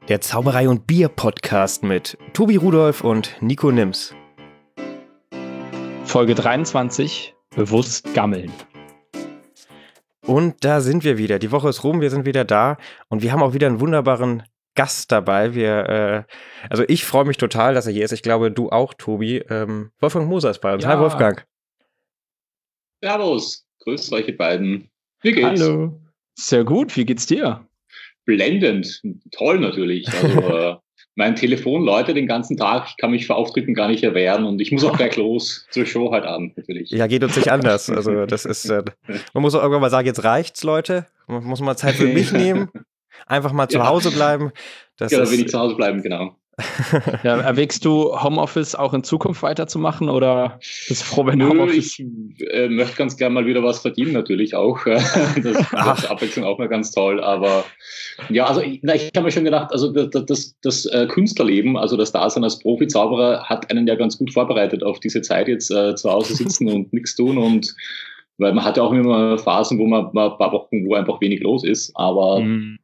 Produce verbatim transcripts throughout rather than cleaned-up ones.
Der Zauberei- und Bier-Podcast mit Tobi Rudolph und Nico Nims. Folge dreiundzwanzig, bewusst gammeln. Und da sind wir wieder. Die Woche ist rum, wir sind wieder da und wir haben auch wieder einen wunderbaren Gast dabei. Wir, äh, also ich freue mich total, dass er hier ist. Ich glaube, du auch, Tobi. Ähm, Wolfgang Moser ist bei uns. Ja. Hi, Wolfgang. Servus, grüßt euch ihr beiden. Wie geht's? Hallo. Sehr gut, wie geht's dir? Blendend, toll natürlich. Also äh, mein Telefon läutet den ganzen Tag, ich kann mich vor Auftritten gar nicht erwehren und ich muss auch gleich los zur Show halt an, natürlich. Ja, geht uns nicht anders. Also das ist, äh, man muss auch irgendwann mal sagen, jetzt reicht's, Leute. Man muss mal Zeit für mich nehmen. Einfach mal zu Ja. Hause bleiben. Das Ja, da ist, will ich zu Hause bleiben, genau. Ja, erwägst du, Homeoffice auch in Zukunft weiterzumachen oder bist du froh, wenn du Nö, Homeoffice... ich äh, möchte ganz gerne mal wieder was verdienen, natürlich auch. Das, das ist Abwechslung auch mal ganz toll. Aber ja, also ich, na, ich habe mir schon gedacht, also das, das, das, das äh, Künstlerleben, also das Dasein als Profi-Zauberer hat einen ja ganz gut vorbereitet auf diese Zeit jetzt äh, zu Hause sitzen und nichts tun. Und weil man hat ja auch immer Phasen, wo man mal ein paar Wochen, wo einfach wenig los ist. Aber Mhm.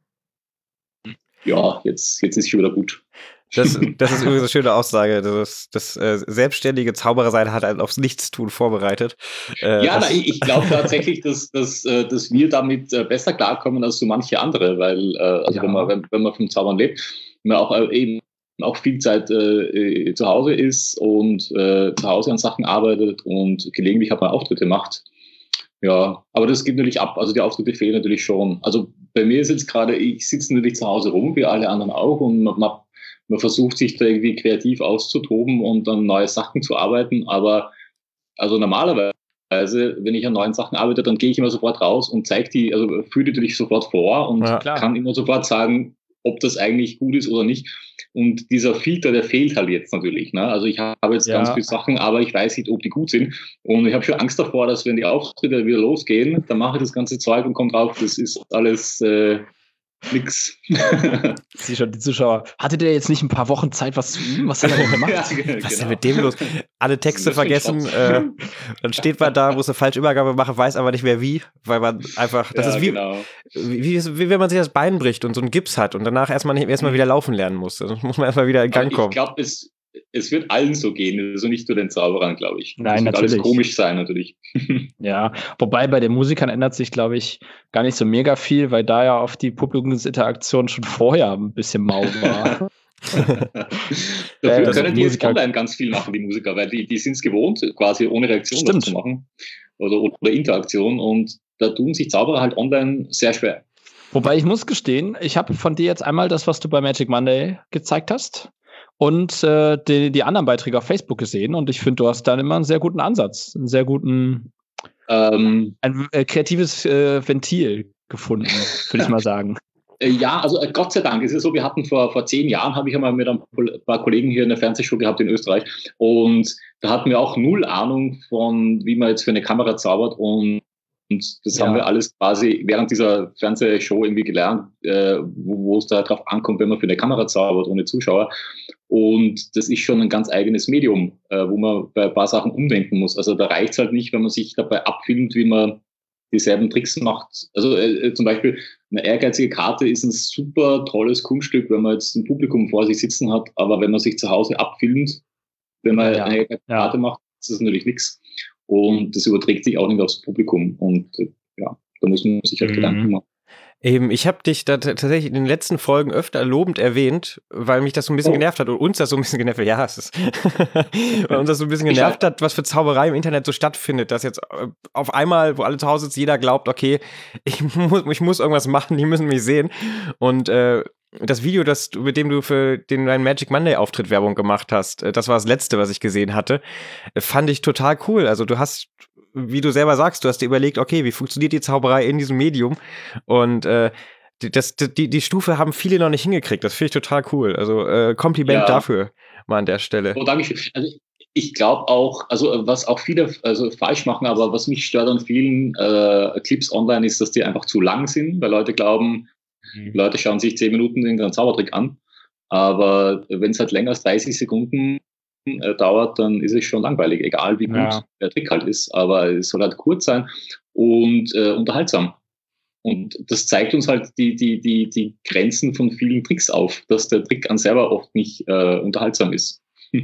ja, jetzt, jetzt ist schon wieder gut. Das, das ist übrigens eine schöne Aussage. Das, das äh, selbstständige Zauberersein hat einen aufs Nichtstun vorbereitet. Äh, ja, das, na, ich, ich glaube tatsächlich, dass, dass, äh, dass wir damit äh, besser klarkommen als so manche andere, weil äh, also Ja. wenn man wenn, wenn man vom Zaubern lebt, man auch äh, eben auch viel Zeit äh, zu Hause ist und äh, zu Hause an Sachen arbeitet und gelegentlich hat man Auftritte macht. Ja, aber das geht natürlich ab. Also die Auftritte fehlen natürlich schon. Also bei mir ist jetzt gerade, ich sitze natürlich zu Hause rum, wie alle anderen auch, und man, man Man versucht sich da irgendwie kreativ auszutoben und dann neue Sachen zu arbeiten. Aber also normalerweise, wenn ich an neuen Sachen arbeite, dann gehe ich immer sofort raus und zeige die, also führe die natürlich sofort vor und Ja. Klar. kann immer sofort sagen, ob das eigentlich gut ist oder nicht. Und dieser Filter, der fehlt halt jetzt natürlich. Ne? Also ich habe jetzt Ja. ganz viele Sachen, aber ich weiß nicht, ob die gut sind. Und ich habe schon Angst davor, dass wenn die Auftritte wieder losgehen, dann mache ich das ganze Zeug und komme drauf, das ist alles äh, nix. Sieh schon, die Zuschauer. Hattet ihr jetzt nicht ein paar Wochen Zeit, was zu üben? Was hat er denn gemacht? Ja, was ist denn genau. mit dem los? Alle Texte Das ist vergessen. Schrott. Äh, dann steht man da, muss eine falsche Übergabe machen, weiß aber nicht mehr wie, weil man einfach, das Ja, ist wie, genau. wie, wie, wie wenn man sich das Bein bricht und so einen Gips hat und danach erstmal nicht erstmal wieder laufen lernen muss. Dann muss man erstmal wieder in Aber Gang ich kommen. glaube, es, es wird allen so gehen, also nicht nur den Zauberern, glaube ich. Nein, das wird natürlich. alles komisch sein, natürlich. Ja, wobei bei den Musikern ändert sich, glaube ich, gar nicht so mega viel, weil da ja auf die Publikumsinteraktion schon vorher ein bisschen mau war. Dafür das können die jetzt Musiker- online ganz viel machen, die Musiker, weil die, die sind es gewohnt, quasi ohne Reaktion Stimmt. was zu machen oder, oder Interaktion, und da tun sich Zauberer halt online sehr schwer. Wobei ich muss gestehen, ich habe von dir jetzt einmal das, was du bei Magic Monday gezeigt hast und äh, die, die anderen Beiträge auf Facebook gesehen, und ich finde, du hast dann immer einen sehr guten Ansatz, einen sehr guten, Ähm, ein äh, kreatives äh, Ventil gefunden, würde ich mal sagen. Äh, Ja, also äh, Gott sei Dank ist es so, wir hatten vor, vor zehn Jahren, habe ich einmal mit ein paar Kollegen hier in der Fernsehshow gehabt in Österreich, und da hatten wir auch null Ahnung von, wie man jetzt für eine Kamera zaubert, und, und das Ja. haben wir alles quasi während dieser Fernsehshow irgendwie gelernt, äh, wo, wo es da drauf ankommt, wenn man für eine Kamera zaubert ohne Zuschauer. Und das ist schon ein ganz eigenes Medium, äh, wo man bei ein paar Sachen umdenken muss. Also da reicht es halt nicht, wenn man sich dabei abfilmt, wie man dieselben Tricks macht. Also äh, zum Beispiel eine ehrgeizige Karte ist ein super tolles Kunststück, wenn man jetzt ein Publikum vor sich sitzen hat, aber wenn man sich zu Hause abfilmt, wenn man Ja, eine ehrgeizige ja. Karte macht, ist das natürlich nichts. Und das überträgt sich auch nicht aufs Publikum. Und äh, ja, da muss man sich halt Mhm. Gedanken machen. Eben, ich habe dich da t- tatsächlich in den letzten Folgen öfter lobend erwähnt, weil mich das so ein bisschen Oh. genervt hat und uns das so ein bisschen genervt hat. Ja, es ist, weil uns das so ein bisschen genervt hat, was für Zauberei im Internet so stattfindet, dass jetzt äh, auf einmal, wo alle zu Hause sitzen, jeder glaubt, okay, ich muss, ich muss irgendwas machen, die müssen mich sehen. Und äh, das Video, das du, mit dem du für den deinen Magic Monday Auftritt Werbung gemacht hast, äh, das war das letzte, was ich gesehen hatte, äh, fand ich total cool. Also du hast, wie du selber sagst, du hast dir überlegt, okay, wie funktioniert die Zauberei in diesem Medium? Und äh, die, das, die, die Stufe haben viele noch nicht hingekriegt. Das finde ich total cool. Also äh, Kompliment Ja. dafür mal an der Stelle. Oh, danke schön. Also ich glaube auch, also was auch viele also falsch machen, aber was mich stört an vielen äh, Clips online ist, dass die einfach zu lang sind, weil Leute glauben, Mhm. Leute schauen sich zehn Minuten irgendeinen Zaubertrick an, aber wenn es halt länger als dreißig Sekunden äh, dauert, dann ist es schon langweilig, egal wie gut Ja. der Trick halt ist, aber es soll halt kurz sein und äh, unterhaltsam. Und das zeigt uns halt die, die, die, die Grenzen von vielen Tricks auf, dass der Trick an selber oft nicht äh, unterhaltsam ist.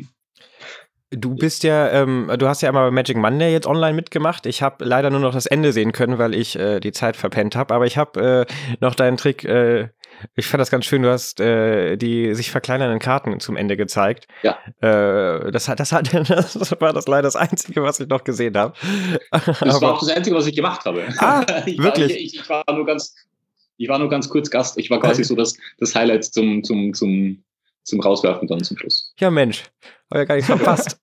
Du bist ja, ähm, du hast ja einmal bei Magic Monday jetzt online mitgemacht. Ich habe leider nur noch das Ende sehen können, weil ich äh, die Zeit verpennt habe. Aber ich habe äh, noch deinen Trick, äh, ich fand das ganz schön, du hast äh, die sich verkleinernden Karten zum Ende gezeigt. Ja. Äh, das, hat, das, hat, das war das leider das Einzige, was ich noch gesehen habe. Das war auch das Einzige, was ich gemacht habe. Ah, ich wirklich? War, ich, ich, war nur ganz, ich war nur ganz kurz Gast. Ich war quasi so das, das Highlight zum, zum, zum, zum Rauswerfen dann zum Schluss. Ja, Mensch. Hab ja gar nicht verpasst.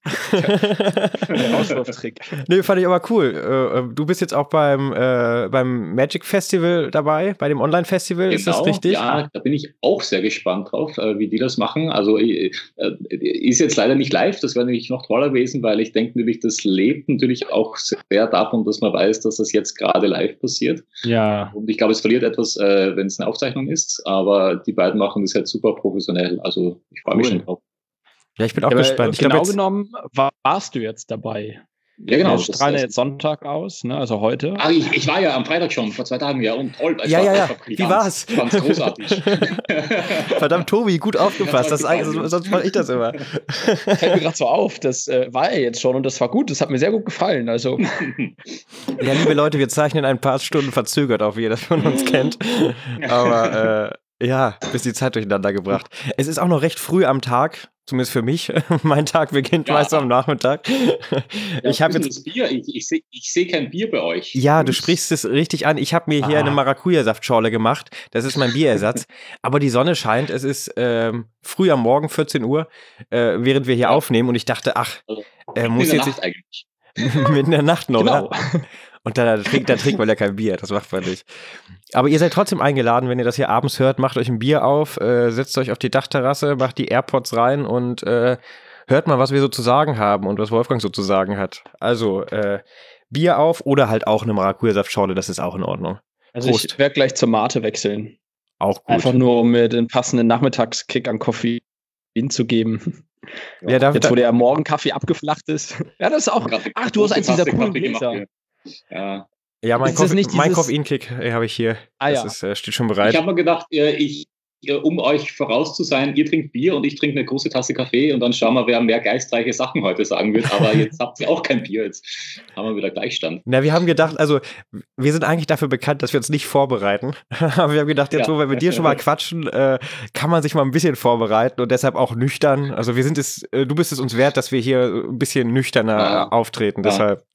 Der Auswurftrick. Nee, fand ich aber cool. Äh, du bist jetzt auch beim, äh, beim Magic Festival dabei, bei dem Online-Festival, Genau, ist das richtig? Ja, da bin ich auch sehr gespannt drauf, äh, wie die das machen. Also äh, ist jetzt leider nicht live, das wäre natürlich noch toller gewesen, weil ich denke natürlich, das lebt natürlich auch sehr davon, dass man weiß, dass das jetzt gerade live passiert. Ja. Und ich glaube, es verliert etwas, äh, wenn es eine Aufzeichnung ist, aber die beiden machen das halt super professionell. Also ich freue mich Cool. schon drauf. Ja, ich bin auch Ja, gespannt. Ich genau glaub, jetzt, genommen war, warst du jetzt dabei. Ja, genau. Wir das- strahlen ja das- jetzt Sonntag aus, ne? Also heute. Ah, ich, ich war ja am Freitag schon, vor zwei Tagen, ja, und toll. Es Ja, war ja, ja. einfach brillant. Wie war's? Ich fand's großartig. verdammt, Tobi, gut aufgepasst. Das ist eigentlich, gefallen. sonst mache ich das immer. Fällt mir gerade so auf, das äh, war er jetzt schon und das war gut, das hat mir sehr gut gefallen. Also Ja, liebe Leute, wir zeichnen ein paar Stunden verzögert auf, wie ihr das von uns kennt. Aber äh, ja, bis die Zeit durcheinander gebracht. Es ist auch noch recht früh am Tag, zumindest für mich. Mein Tag beginnt Ja. meist am Nachmittag. Ich habe Wissen jetzt das Bier, ich, ich sehe ich seh kein Bier bei euch. Ja, du Und- sprichst es richtig an. Ich habe mir hier Ah. eine Maracuja-Saftschorle gemacht. Das ist mein Bierersatz. Aber die Sonne scheint. Es ist ähm, früh am Morgen, vierzehn Uhr, äh, während wir hier Ja. aufnehmen. Und ich dachte, ach, Also, äh, mitten muss in der jetzt Nacht eigentlich. mitten in der Nacht noch, genau. oder? Und dann trinkt, dann trinkt man ja kein Bier. Das macht man nicht. Aber ihr seid trotzdem eingeladen, wenn ihr das hier abends hört. Macht euch ein Bier auf, äh, setzt euch auf die Dachterrasse, macht die AirPods rein und äh, hört mal, was wir so zu sagen haben und was Wolfgang so zu sagen hat. Also, äh, Bier auf oder halt auch eine Maracuja-Saftschorle, das ist auch in Ordnung. Also Prost. ich werde gleich zur Mate wechseln. Auch gut. Einfach nur, um mir den passenden Nachmittagskick an Koffein zu geben. Ja, darf, Jetzt, wo der Morgenkaffee abgeflacht ist. Ja, das ist auch. Gerade Ach, du hast eins dieser Kaffee coolen gemacht Gläser. hier. Ja. ja, mein, Ist das Koffe, nicht mein dieses- Koffeinkick äh, habe ich hier. Ah, das ja. ist, äh, steht schon bereit. Ich habe mir gedacht, äh, ich, äh, um euch voraus zu sein, ihr trinkt Bier und ich trinke eine große Tasse Kaffee und dann schauen wir, wer mehr geistreiche Sachen heute sagen wird. Aber jetzt habt ihr auch kein Bier. Jetzt haben wir wieder Gleichstand. Na, wir haben gedacht, also wir sind eigentlich dafür bekannt, dass wir uns nicht vorbereiten. Aber wir haben gedacht, jetzt Ja. wo wir mit dir schon mal quatschen, äh, kann man sich mal ein bisschen vorbereiten und deshalb auch nüchtern. Also wir sind es, äh, du bist es uns wert, dass wir hier ein bisschen nüchterner Ja. äh, auftreten. Ja. Deshalb.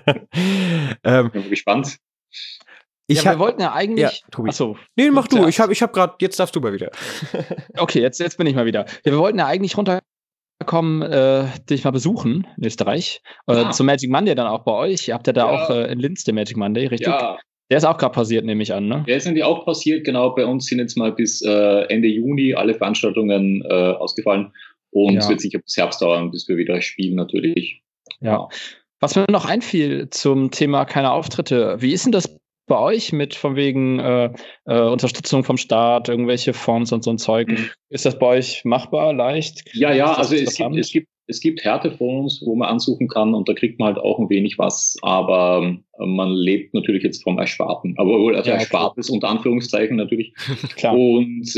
ähm, Bin gespannt. ich ja, wir hab, wollten ja ja, eigentlich. Tobi. Achso, Nee, mach du. Zuerst. Ich habe ich hab gerade, jetzt darfst du mal wieder. okay, jetzt, jetzt bin ich mal wieder. Ja, wir wollten ja eigentlich runterkommen, äh, dich mal besuchen in Österreich. Äh, Ah. Zum Magic Monday dann auch bei euch. Ihr habt ja da Ja. auch äh, in Linz den Magic Monday, richtig? Ja, Der ist auch gerade passiert, nehme ich an, ne? der ist nämlich auch passiert. Genau, bei uns sind jetzt mal bis äh, Ende Juni alle Veranstaltungen äh, ausgefallen. Und Ja. es wird sicher bis Herbst dauern, bis wir wieder spielen natürlich. Ja. Was mir noch einfiel zum Thema keine Auftritte, wie ist denn das bei euch mit von wegen äh, äh, Unterstützung vom Staat, irgendwelche Fonds und so ein Zeug? Mhm. Ist das bei euch machbar, leicht? Ja, ja, Ist das also es gibt, interessant? es gibt, es gibt Härtefonds, wo man ansuchen kann und da kriegt man halt auch ein wenig was, aber ähm, man lebt natürlich jetzt vom Ersparten. Aber wohl, also Ja, okay. Erspartes unter Anführungszeichen natürlich. Klar. Und,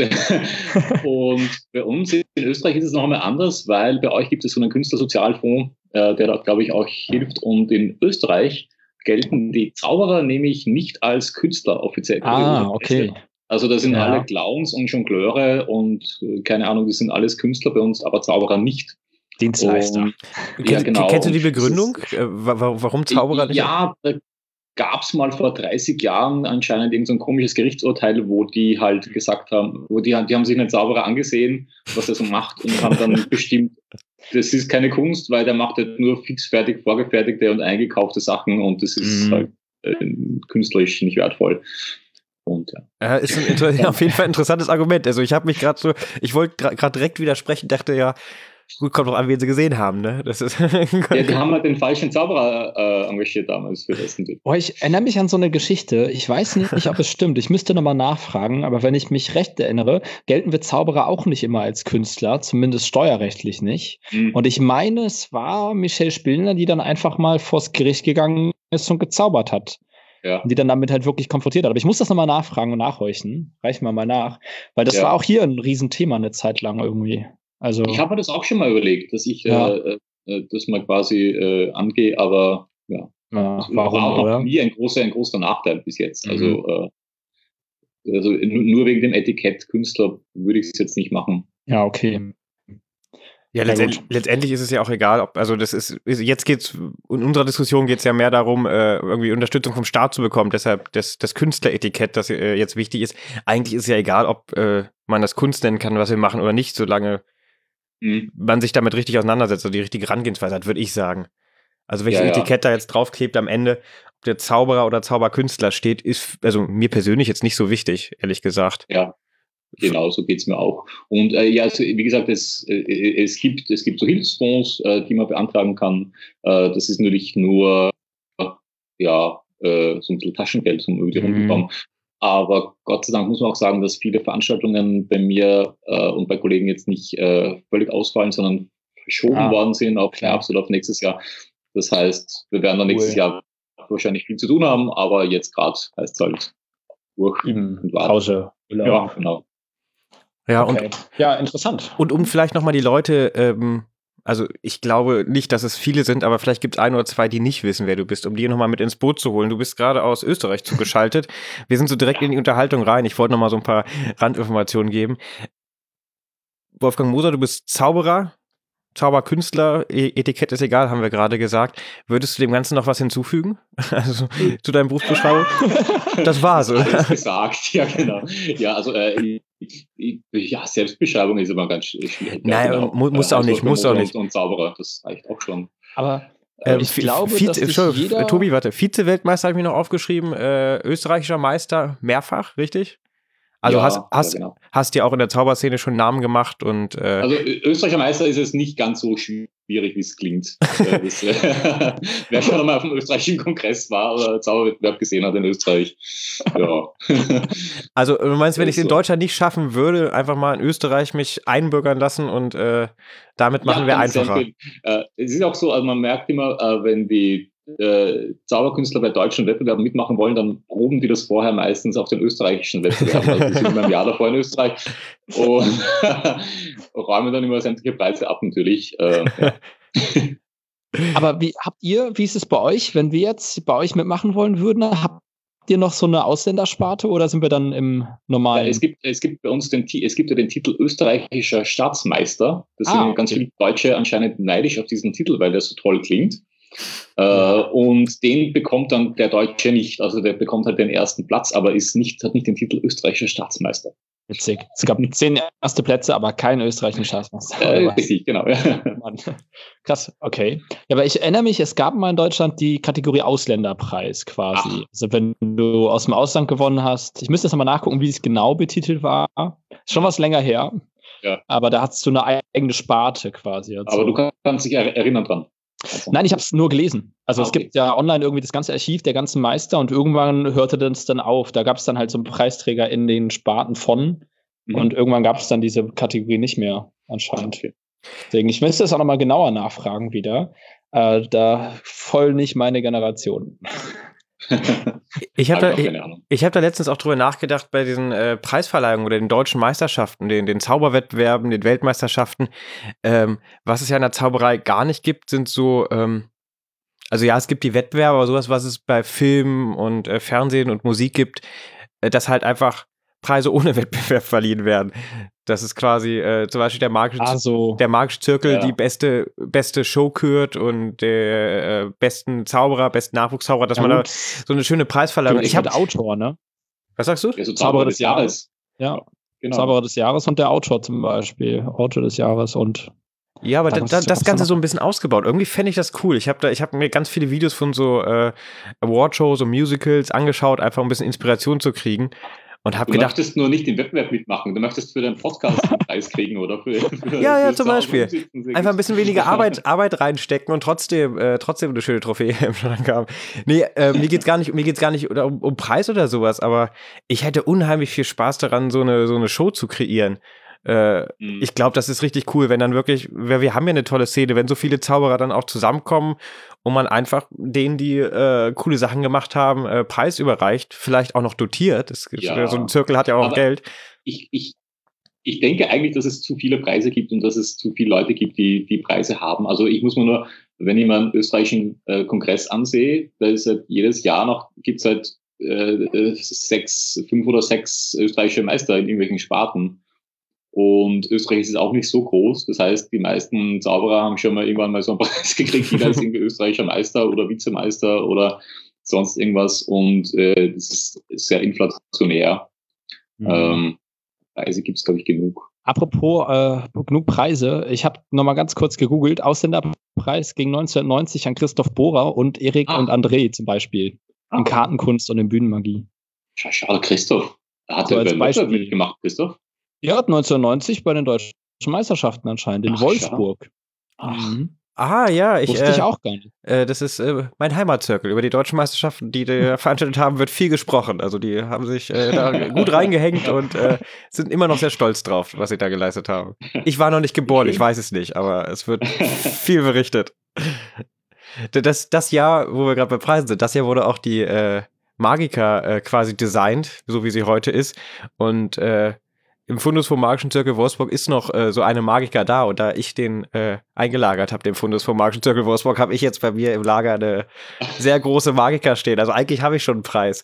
und bei uns in Österreich ist es noch einmal anders, weil bei euch gibt es so einen Künstlersozialfonds, äh, der da, glaube ich, auch hilft. Und in Österreich gelten die Zauberer nämlich nicht als Künstler offiziell. Ah, okay. Also da sind Ja. alle Clowns und Jongleure und äh, keine Ahnung, die sind alles Künstler bei uns, aber Zauberer nicht. Dienstleister. Und, Kenn, ja, genau. Kennst du die Und das Begründung? ist- Äh, wa- wa- warum Zauberer nicht? Ja, da gab es mal vor dreißig Jahren anscheinend irgend so ein komisches Gerichtsurteil, wo die halt gesagt haben, wo die, die haben sich einen Zauberer angesehen, was er so macht und haben dann bestimmt, das ist keine Kunst, weil der macht halt nur fixfertig vorgefertigte und eingekaufte Sachen und das ist Mhm. halt äh, künstlerisch nicht wertvoll. Und ja. Äh, ist ein inter auf jeden Fall ein interessantes Argument. Also ich habe mich gerade so, ich wollte gerade direkt widersprechen, dachte ja, gut, kommt doch an, wen sie gesehen haben, ne? Das ist Ja, die haben halt den falschen Zauberer äh, engagiert damals für das. Boah, ich erinnere mich an so eine Geschichte. Ich weiß nicht, ob es stimmt. Ich müsste nochmal nachfragen, aber wenn ich mich recht erinnere, gelten wir Zauberer auch nicht immer als Künstler, zumindest steuerrechtlich nicht. Mhm. Und ich meine, es war Michelle Spillner, die dann einfach mal vors Gericht gegangen ist und gezaubert hat. Ja. Und die dann damit halt wirklich konfrontiert hat. Aber ich muss das nochmal nachfragen und nachhorchen. Reichen wir mal nach. Weil das Ja. war auch hier ein Riesenthema eine Zeit lang irgendwie. Also, Ich habe mir das auch schon mal überlegt, dass ich Ja. äh, äh, das mal quasi äh, angehe, aber ja, ja, das warum, war auch noch oder? nie ein großer, ein großer Nachteil bis jetzt. Mhm. Also, äh, also nu- nur wegen dem Etikett Künstler würde ich es jetzt nicht machen. Ja, okay. Ja, Ja, letztendlich, gut. letztendlich ist es ja auch egal, ob, also das ist, ist jetzt geht's, in unserer Diskussion geht es ja mehr darum, äh, irgendwie Unterstützung vom Staat zu bekommen, deshalb das, das Künstleretikett, das äh, jetzt wichtig ist. Eigentlich ist es ja egal, ob äh, man das Kunst nennen kann, was wir machen oder nicht, solange Mhm. man sich damit richtig auseinandersetzt oder die richtige Herangehensweise hat, würde ich sagen. Also welches Ja, ja. Etikett da jetzt draufklebt am Ende, ob der Zauberer oder Zauberkünstler steht, ist also mir persönlich jetzt nicht so wichtig, ehrlich gesagt. Ja, genau, so geht's mir auch. Und äh, ja, also, wie gesagt, es, äh, es, gibt, es gibt so Hilfsfonds, äh, die man beantragen kann. Äh, das ist natürlich nur äh, ja, äh, so ein bisschen Taschengeld, um über die Runden Mhm. zu kommen. Aber Gott sei Dank muss man auch sagen, dass viele Veranstaltungen bei mir äh, und bei Kollegen jetzt nicht äh, völlig ausfallen, sondern verschoben Ah, worden sind auf klar. Herbst oder auf nächstes Jahr. Das heißt, wir werden dann nächstes Cool. Jahr wahrscheinlich viel zu tun haben, aber jetzt gerade heißt es halt durch Eben und warten. Pause. Ja, genau. Ja, Okay. und Ja, interessant. Und um vielleicht nochmal die Leute, ähm, also ich glaube nicht, dass es viele sind, aber vielleicht gibt es ein oder zwei, die nicht wissen, wer du bist, um die nochmal mit ins Boot zu holen. Du bist gerade aus Österreich zugeschaltet. Wir sind so direkt in die Unterhaltung rein. Ich wollte nochmal so ein paar Randinformationen geben. Wolfgang Moser, du bist Zauberer, Zauberkünstler, E- Etikett ist egal, haben wir gerade gesagt. Würdest du dem Ganzen noch was hinzufügen? Also zu deinem Berufsbeschreibung? Das war's, oder? Alles gesagt, ja genau. Ja, also äh, ich, ich, ja, Selbstbeschreibung ist immer ganz sch- schwierig. Nein, ja, mu- muss auch Als nicht, muss auch Wolfgang nicht. Und, und Zauberer, das reicht auch schon. Aber äh, Ähm, ich Vi- glaube, Vize- dass sich Entschuldigung, jeder... Tobi, warte, Vize-Weltmeister habe ich mir noch aufgeschrieben, äh, österreichischer Meister, mehrfach, richtig? Also Ja, hast, ja, hast, genau. hast dir auch in der Zauberszene schon Namen gemacht und äh, Also Ö- Österreicher Meister ist es nicht ganz so schwierig, wie es klingt. Äh, das, äh, wer schon einmal auf dem österreichischen Kongress war oder Zauberwettbewerb gesehen hat in Österreich, ja. also du meinst, wenn ich es in so. Deutschland nicht schaffen würde, einfach mal in Österreich mich einbürgern lassen und äh, damit machen wir kann ich sehr einfacher. empfehlen. Äh, es ist auch so, also man merkt immer, äh, wenn die äh, Zauberkünstler bei deutschen Wettbewerben mitmachen wollen, dann proben die das vorher meistens auf den österreichischen Wettbewerben. Also die sind immer im Jahr davor in Österreich und räumen dann immer sämtliche Preise ab natürlich. Äh, ja. Aber wie habt ihr, wie ist es bei euch, wenn wir jetzt bei euch mitmachen wollen würden, habt ihr noch so eine Ausländersparte oder sind wir dann im normalen? Ja, es gibt, es gibt bei uns den, Ti- es gibt ja den Titel österreichischer Staatsmeister. Das Ah, sind ganz okay. viele Deutsche anscheinend neidisch auf diesen Titel, weil der so toll klingt. Äh, und den bekommt dann der Deutsche nicht. Also der bekommt halt den ersten Platz, aber ist nicht, hat nicht den Titel österreichischer Staatsmeister. Witzig. Es gab zehn erste Plätze, aber kein österreichischen Staatsmeister. Äh, Oder was? richtig, genau. Ja. Mann. Krass, okay. Ja, aber ich erinnere mich, es gab mal in Deutschland die Kategorie Ausländerpreis quasi. Ach. Also wenn du aus dem Ausland gewonnen hast, ich müsste jetzt nochmal nachgucken, wie es genau betitelt war. Ist schon was länger her. Ja. Aber da hattest du eine eigene Sparte quasi. Also. Aber du kann- kannst dich er- erinnern dran. Also, Nein, ich habe es nur gelesen. Also Ah, es okay. gibt ja online irgendwie das ganze Archiv der ganzen Meister und irgendwann hörte das dann auf. Da gab es dann halt so einen Preisträger in den Sparten von Mhm. und irgendwann gab es dann diese Kategorie nicht mehr anscheinend. Okay. Deswegen, ich müsste das auch nochmal genauer nachfragen wieder. Äh, da voll nicht meine Generation. Ich habe Hab da, auch ich, keine Ahnung. ich hab da letztens auch drüber nachgedacht bei diesen äh, Preisverleihungen oder den deutschen Meisterschaften, den, den Zauberwettbewerben, den Weltmeisterschaften. Ähm, was es ja in der Zauberei gar nicht gibt, sind so, ähm, also ja, es gibt die Wettbewerbe, aber sowas, was es bei Film und äh, Fernsehen und Musik gibt, äh, dass halt einfach Preise ohne Wettbewerb verliehen werden. Das ist quasi äh, zum Beispiel der magische, Also, der magische Zirkel Ja. die beste, beste Show kürt und der äh, besten Zauberer, besten Nachwuchszauberer, dass ja, man da gut. so eine schöne Preisverleihung. Ich Ich habe, habe Autor, ne? was sagst du? Ja, so Zauberer des Jahres. Jahres. Ja, Genau. Zauberer des Jahres und der Autor zum Beispiel. Autor des Jahres und Ja, aber da, Daraus da, ist ja das auch Ganze so so ein bisschen ausgebaut. Irgendwie fände ich das cool. Ich habe da, ich habe mir ganz viele Videos von so äh, Awardshows und Musicals angeschaut, einfach um ein bisschen Inspiration zu kriegen. Und habe Du gedacht, möchtest nur nicht im Wettbewerb mitmachen, du möchtest für deinen Podcast einen Preis kriegen oder für, für Ja, ja, für zum zu Hause Beispiel. umsitzen. Sehr einfach ein gut. bisschen weniger Arbeit, Arbeit reinstecken und trotzdem, äh, trotzdem eine schöne Trophäe im Schrank haben. Nee, äh, mir geht's gar nicht, mir geht's gar nicht oder um, um Preis oder sowas, aber ich hätte unheimlich viel Spaß daran, so eine, so eine Show zu kreieren. Äh, Mhm. ich glaube, das ist richtig cool, wenn dann wirklich, wir, wir haben ja eine tolle Szene, wenn so viele Zauberer dann auch zusammenkommen und man einfach denen, die äh, coole Sachen gemacht haben, äh, Preis überreicht, vielleicht auch noch dotiert. Das, Ja. So ein Zirkel hat ja auch Aber Geld. Ich, ich, ich denke eigentlich, dass es zu viele Preise gibt und dass es zu viele Leute gibt, die die Preise haben. Also ich muss mir nur, wenn ich mir einen österreichischen äh, Kongress ansehe, da ist halt jedes Jahr noch, gibt es halt äh, sechs, fünf oder sechs österreichische Meister in irgendwelchen Sparten. Und Österreich ist auch nicht so groß. Das heißt, die meisten Zauberer haben schon mal irgendwann mal so einen Preis gekriegt. Jeder ist irgendwie österreichischer Meister oder Vizemeister oder sonst irgendwas. Und äh, das ist sehr inflationär. Mhm. Ähm, Preise gibt es, glaube ich, genug. Apropos äh, genug Preise, ich habe nochmal ganz kurz gegoogelt. Ausländerpreis ging neunzehnhundertneunzig an Christoph Bohrer und Erik Ah. und André zum Beispiel. In Ah. Kartenkunst und in Bühnenmagie. Schau, schau, Christoph. Hat So er als bei Wettbewerb Beispiel. mitgemacht, Christoph? Ja, neunzehnhundertneunzig bei den deutschen Meisterschaften anscheinend in Ach, Wolfsburg. Ach, Mhm. Ah, ja, ich, Wusste äh, ich auch gar nicht. äh, das ist äh, mein Heimatzirkel. Über die deutschen Meisterschaften, die die veranstaltet haben, wird viel gesprochen. Also die haben sich äh, da gut reingehängt und äh, sind immer noch sehr stolz drauf, was sie da geleistet haben. Ich war noch nicht geboren, ich weiß es nicht, aber es wird viel berichtet. Das, das Jahr, wo wir gerade bei Preisen sind, das Jahr wurde auch die äh, Magica äh, quasi designt, so wie sie heute ist. Und äh, im Fundus vom Magischen Zirkel Wolfsburg ist noch äh, so eine Magica da. Und da ich den äh, eingelagert habe, den Fundus vom Magischen Zirkel Wolfsburg, habe ich jetzt bei mir im Lager eine sehr große Magica stehen. Also eigentlich habe ich schon einen Preis.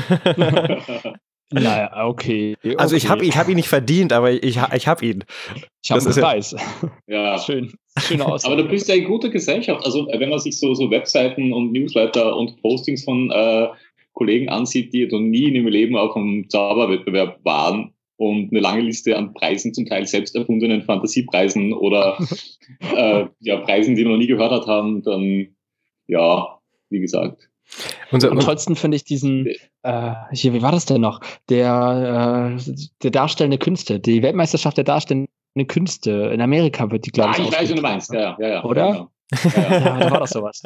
Naja, okay. okay. Also ich habe ich hab ihn nicht verdient, aber ich, ich habe ihn. Ich habe das einen ist ja- Preis. ja. Schön. Schöne Aussage. Aber du bist ja in guter Gesellschaft. Also wenn man sich so, so Webseiten und Newsletter und Postings von äh, Kollegen ansieht, die noch nie in ihrem Leben auf einem Zauberwettbewerb waren und eine lange Liste an Preisen, zum Teil selbst erfundenen Fantasiepreisen oder äh, ja, Preisen, die wir noch nie gehört haben, dann ja, wie gesagt. Unser, Am tollsten finde ich diesen, äh, hier, wie war das denn noch? Der, äh, der darstellende Künste, die Weltmeisterschaft der darstellenden Künste. In Amerika wird die, glaube Ah, ich, ich weiß, was du ausgetragen. meinst. Ja, ja, ja, ja. Oder? Ja, ja. Ja, Ja, da war doch sowas.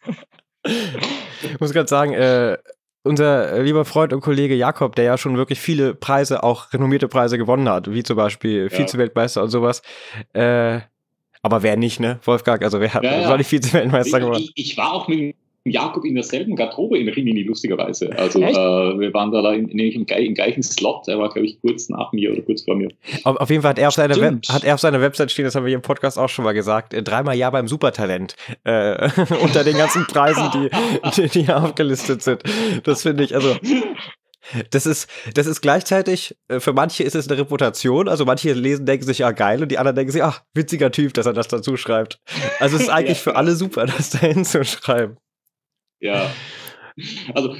Ich muss gerade sagen, äh, unser lieber Freund und Kollege Jakob, der ja schon wirklich viele Preise, auch renommierte Preise gewonnen hat, wie zum Beispiel Ja. Vize-Weltmeister und sowas. Äh, aber wer nicht, ne? Wolfgang, also wer hat Ja, ja. soll nicht Vize-Weltmeister Ich, gewonnen? ich, ich war auch mit Jakob in derselben Garderobe in Rimini, lustigerweise. Also äh, Echt? wir waren da, da in, nämlich im, gleich- im gleichen Slot. Er war, glaube ich, kurz nach mir oder kurz vor mir. Auf, auf jeden Fall hat er, auf seiner Web, Stimmt. hat er auf seiner Website stehen, das haben wir hier im Podcast auch schon mal gesagt, äh, dreimal Ja beim Supertalent äh, unter den ganzen Preisen, die, die, die hier aufgelistet sind. Das finde ich, also das ist, das ist gleichzeitig, äh, für manche ist es eine Reputation, also manche lesen, denken sich, ja geil, und die anderen denken sich, ach, witziger Typ, dass er das dazu schreibt. Also es ist eigentlich Ja, für ja. alle super, das da hinzuschreiben. Ja. Also,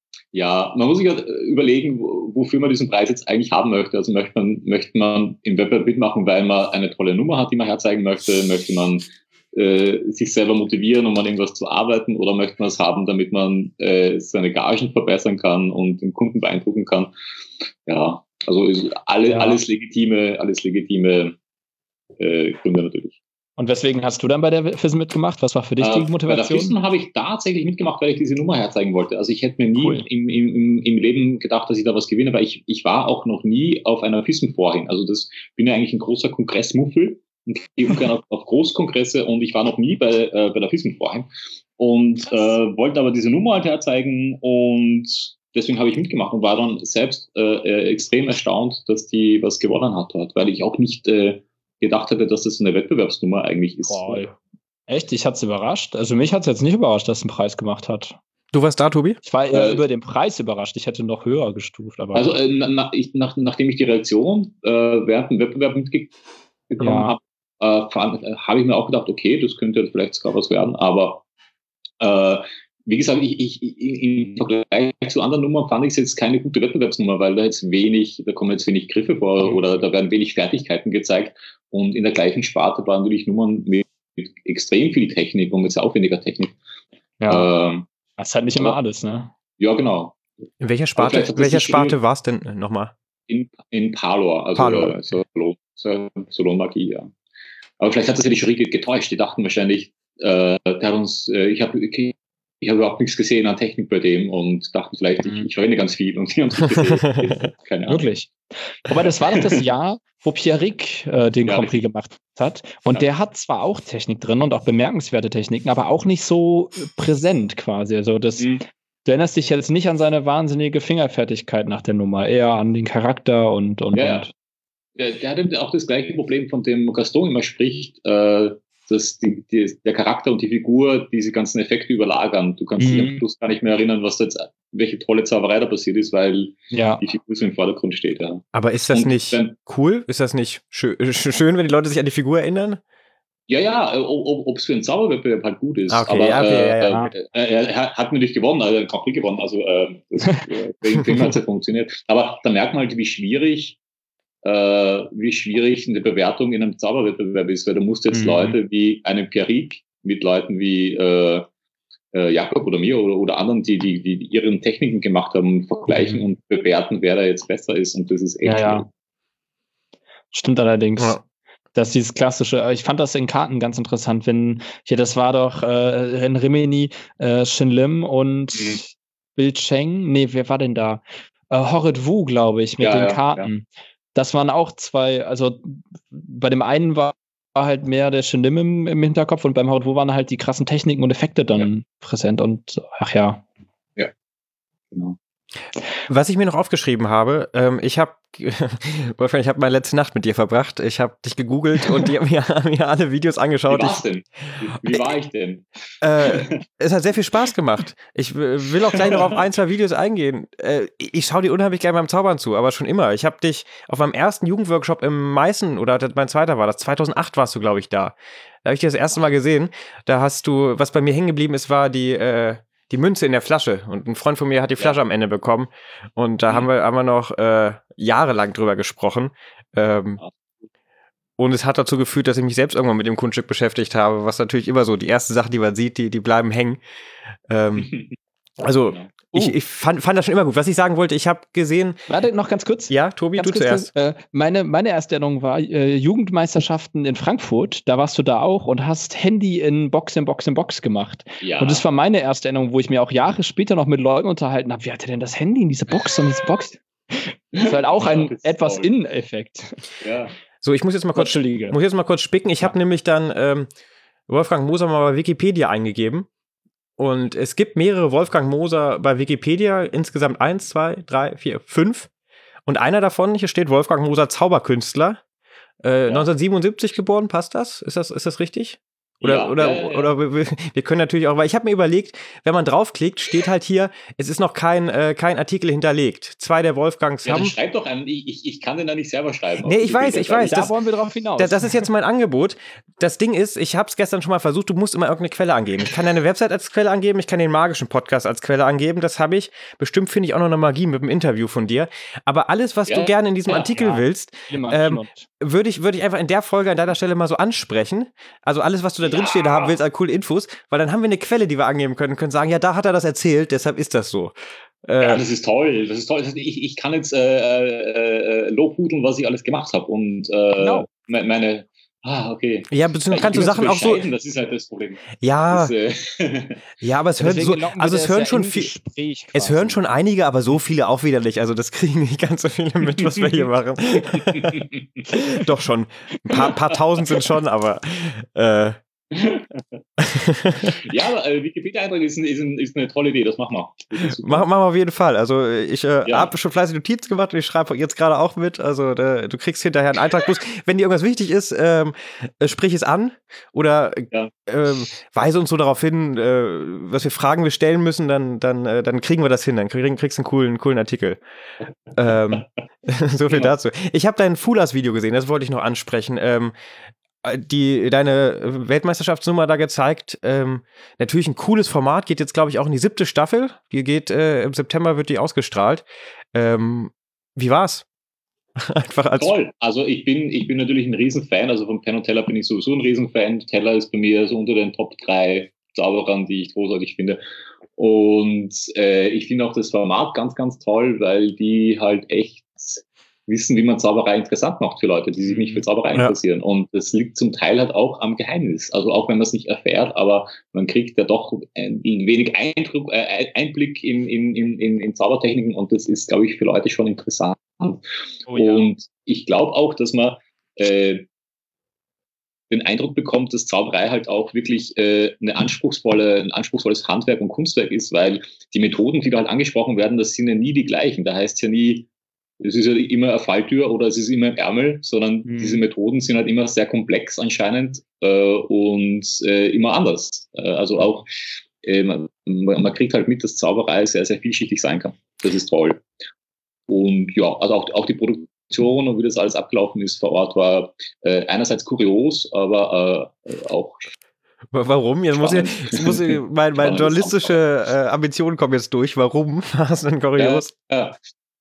ja, man muss sich halt überlegen, wo- wofür man diesen Preis jetzt eigentlich haben möchte. Also möchte man, möchte man im Wettbewerb mitmachen, weil man eine tolle Nummer hat, die man herzeigen möchte, möchte man äh, sich selber motivieren, um an irgendwas zu arbeiten, oder möchte man es haben, damit man äh, seine Gagen verbessern kann und den Kunden beeindrucken kann. Ja, also ist alle, Ja. alles legitime, alles legitime äh, Gründe natürlich. Und weswegen hast du dann bei der F I S M mitgemacht? Was war für dich die Äh, Bei der Motivation? FISM habe ich tatsächlich mitgemacht, weil ich diese Nummer herzeigen wollte. Also ich hätte mir nie Cool. im, im, im Leben gedacht, dass ich da was gewinne, weil ich, ich war auch noch nie auf einer FISM vorhin. Also das bin ja eigentlich ein großer Kongressmuffel und gehe ungern auf, auf Großkongresse, und ich war noch nie bei, äh, bei der FISM vorhin und äh, wollte aber diese Nummer halt herzeigen, und deswegen habe ich mitgemacht und war dann selbst äh, äh, extrem erstaunt, dass die was gewonnen hat dort, weil ich auch nicht äh, gedacht hätte, dass das eine Wettbewerbsnummer eigentlich ist. Boah, echt? Ich hat's überrascht. Also mich hat's jetzt nicht überrascht, dass es einen Preis gemacht hat. Du warst da, Tobi? Ich war eher Äh, über den Preis überrascht. Ich hätte noch höher gestuft. Aber Also äh, na, na, ich, nach, nachdem ich die Reaktion äh, während dem Wettbewerb mitbekommen Ja. habe, äh, äh, habe ich mir auch gedacht, okay, das könnte vielleicht sogar was werden, aber äh, wie gesagt, ich, ich, ich, im Vergleich zu anderen Nummern fand ich es jetzt keine gute Wettbewerbsnummer, weil da jetzt wenig, da kommen jetzt wenig Griffe vor oder da werden wenig Fertigkeiten gezeigt, und in der gleichen Sparte waren natürlich Nummern mit, mit extrem viel Technik und mit sehr aufwendiger Technik. ja, Ähm, das ist halt nicht immer aber- alles, ne? ja, genau. In welcher Aber Sparte, vielleicht hat das welcher sich Sparte schon- war es denn äh, nochmal? In, in Palor, also Palor. äh, Solon, Solon-Magie, ja. Aber vielleicht hat das ja die Jury getäuscht. Die dachten wahrscheinlich, äh, der hat uns, äh, ich habe ich ich habe überhaupt nichts gesehen an Technik bei dem und dachte vielleicht, ich, ich verwende ganz viel und die haben es nicht gesehen. Keine Ahnung. Wirklich. Wobei, das war doch das Jahr, wo Pierrick äh, den ja, Grand Prix gemacht hat. Und ja. der hat zwar auch Technik drin und auch bemerkenswerte Techniken, aber auch nicht so präsent quasi. Also das, mhm. du erinnerst dich jetzt nicht an seine wahnsinnige Fingerfertigkeit nach der Nummer, eher an den Charakter und und. Ja, und. Der, der hat auch das gleiche Problem, von dem Gaston immer spricht, äh, dass die, die, der Charakter und die Figur diese ganzen Effekte überlagern. Du kannst mhm. dich am Schluss gar nicht mehr erinnern, was da jetzt, welche tolle Zauberei da passiert ist, weil ja. die Figur so im Vordergrund steht. Ja. Aber ist das und nicht dann, cool? Ist das nicht schön, schön, wenn die Leute sich an die Figur erinnern? Ja, ja, ob es für einen Zauberwettbewerb halt gut ist. Okay, aber okay, äh, ja, ja. Äh, er hat natürlich gewonnen, also er hat Grand Prix gewonnen, also äh, das, deswegen hat es ja funktioniert. Aber da merkt man halt, wie schwierig Uh, wie schwierig eine Bewertung in einem Zauberwettbewerb ist, weil du musst jetzt mhm. Leute wie einen Pierrick mit Leuten wie äh, äh, Jakob oder mir oder, oder anderen, die, die, die ihren Techniken gemacht haben, vergleichen mhm. und bewerten, wer da jetzt besser ist, und das ist echt ja, ja. Stimmt allerdings. Ja. Das ist dieses klassische, ich fand das in Karten ganz interessant, wenn, hier, das war doch äh, in Rimini, äh, Shin Lim und mhm. Bill Cheng, nee, wer war denn da? Äh, Horrid Wu, glaube ich, mit ja, den ja, Karten. Ja. Das waren auch zwei, also bei dem einen war halt mehr der Shin Lim im, im Hinterkopf und beim Horrid Wu waren halt die krassen Techniken und Effekte dann ja. präsent und ach ja. Ja, genau. Was ich mir noch aufgeschrieben habe, ähm, ich habe, Wolfgang, ich habe meine letzte Nacht mit dir verbracht. Ich habe dich gegoogelt und die haben mir, mir alle Videos angeschaut. Wie war's denn? Wie, wie war ich denn? Äh, es hat sehr viel Spaß gemacht. Ich will auch gleich noch auf ein, zwei Videos eingehen. Äh, ich schaue dir unheimlich gerne beim Zaubern zu, aber schon immer. Ich habe dich auf meinem ersten Jugendworkshop im Meißen, oder mein zweiter war das, zweitausendacht warst du, glaube ich, da. Da habe ich dich das erste Mal gesehen. Da hast du, was bei mir hängen geblieben ist, war die, äh, die Münze in der Flasche, und ein Freund von mir hat die Flasche ja. am Ende bekommen, und da mhm. haben wir haben wir noch äh, jahrelang drüber gesprochen, ähm, ja. und es hat dazu geführt, dass ich mich selbst irgendwann mit dem Kunststück beschäftigt habe, was natürlich immer so, die erste Sache, die man sieht, die die bleiben hängen. ähm, also genau. uh. ich, ich fand, fand das schon immer gut. Was ich sagen wollte, ich habe gesehen... Warte, noch ganz kurz. Ja, Tobi, ganz du kurz, zuerst. Äh, meine, meine erste Erinnerung war äh, Jugendmeisterschaften in Frankfurt. Da warst du da auch und hast Handy in Box in Box in Box gemacht. Ja. Und das war meine erste Erinnerung, wo ich mir auch Jahre später noch mit Leuten unterhalten habe. Wie hatte denn das Handy in diese Box und diese Box? Das ist halt auch ein ja, etwas Inneneffekt. Ja. So, ich muss jetzt mal kurz, muss jetzt mal kurz spicken. Ich ja. habe nämlich dann ähm, Wolfgang Moser mal bei Wikipedia eingegeben. Und es gibt mehrere Wolfgang Moser bei Wikipedia, insgesamt eins, zwei, drei, vier, fünf. Und einer davon, hier steht Wolfgang Moser, Zauberkünstler, äh, ja. neunzehnhundertsiebenundsiebzig geboren, passt das? Ist das, ist das richtig? Oder, ja, oder, ja, ja, ja. oder wir, wir können natürlich auch, weil ich habe mir überlegt, wenn man draufklickt, steht halt hier, es ist noch kein, äh, kein Artikel hinterlegt. Zwei der Wolfgangs ja, haben... Schreib doch an, ich, ich kann den da nicht selber schreiben. Nee, ich weiß, ich weiß. Da das, wollen wir drauf hinaus. Das, das ist jetzt mein Angebot. Das Ding ist, ich habe es gestern schon mal versucht, du musst immer irgendeine Quelle angeben. Ich kann deine Website als Quelle angeben, ich kann den magischen Podcast als Quelle angeben, das habe ich. Bestimmt finde ich auch noch eine Magie mit dem Interview von dir. Aber alles, was ja, du gerne in diesem ja, Artikel ja. willst, ähm, würde ich, würd ich einfach in der Folge an deiner Stelle mal so ansprechen. Also alles, was du da drin ja. stehen haben willst, als coole Infos, weil dann haben wir eine Quelle, die wir angeben können, können sagen, ja, da hat er das erzählt, deshalb ist das so. Äh, ja, das ist toll, das ist toll. Ich, ich kann jetzt äh, äh, lobhudeln, was ich alles gemacht habe, und äh, genau. meine, ah, okay. Ja, beziehungsweise kannst du Sachen auch so... Das ist halt das Problem. Ja, das, äh ja, aber es hören so, also es hören schon viel, es hören schon einige, aber so viele auch wieder nicht, also das kriegen nicht ganz so viele mit, was wir hier machen. Doch schon, ein paar, paar tausend sind schon, aber äh, ja, aber äh, Wikipedia-Eintrag ist, ist, ist eine tolle Idee, das machen wir. Das machen wir auf jeden Fall. Also ich äh, ja. habe schon fleißig Notizen gemacht und ich schreibe jetzt gerade auch mit. Also da, du kriegst hinterher einen Eintrag. Bloß, wenn dir irgendwas wichtig ist, ähm, äh, sprich es an oder ja. ähm, weise uns so darauf hin, äh, was wir Fragen wir stellen müssen, dann, dann, äh, dann kriegen wir das hin. Dann krieg, kriegst du einen coolen, coolen Artikel. ähm, so viel ja. dazu. Ich habe dein Fulas-Video gesehen, das wollte ich noch ansprechen. Ähm, die deine Weltmeisterschaftsnummer da gezeigt. Ähm, natürlich ein cooles Format, geht jetzt, glaube ich, auch in die siebte Staffel. Die geht, äh, im September wird die ausgestrahlt. Ähm, wie war's? Einfach als Toll. Also ich bin, ich bin natürlich ein Riesenfan, also von Penn und Teller bin ich sowieso ein Riesenfan. Teller ist bei mir so unter den Top drei Zauberern, die ich großartig finde. Und äh, ich finde auch das Format ganz, ganz toll, weil die halt echt wissen, wie man Zauberei interessant macht für Leute, die sich nicht für Zauberei Ja. interessieren. Und das liegt zum Teil halt auch am Geheimnis. Also auch wenn man es nicht erfährt, aber man kriegt ja doch ein wenig Eindruck, äh, Einblick in, in, in, in Zaubertechniken und das ist, glaube ich, für Leute schon interessant. Oh, ja. Und ich glaube auch, dass man äh, den Eindruck bekommt, dass Zauberei halt auch wirklich äh, eine anspruchsvolle, ein anspruchsvolles Handwerk und Kunstwerk ist, weil die Methoden, die da halt angesprochen werden, das sind ja nie die gleichen. Da heißt es ja nie, es ist ja immer eine Falltür oder es ist immer ein Ärmel, sondern mhm. diese Methoden sind halt immer sehr komplex anscheinend äh, und äh, immer anders. Äh, also auch, äh, man, man kriegt halt mit, dass Zauberei sehr, sehr vielschichtig sein kann. Das ist toll. Und ja, also auch, auch die Produktion und wie das alles abgelaufen ist vor Ort war äh, einerseits kurios, aber äh, auch Warum? Jetzt muss ich, jetzt muss ich meine, meine journalistische äh, Ambitionen kommen jetzt durch. Warum war es denn kurios? Ja,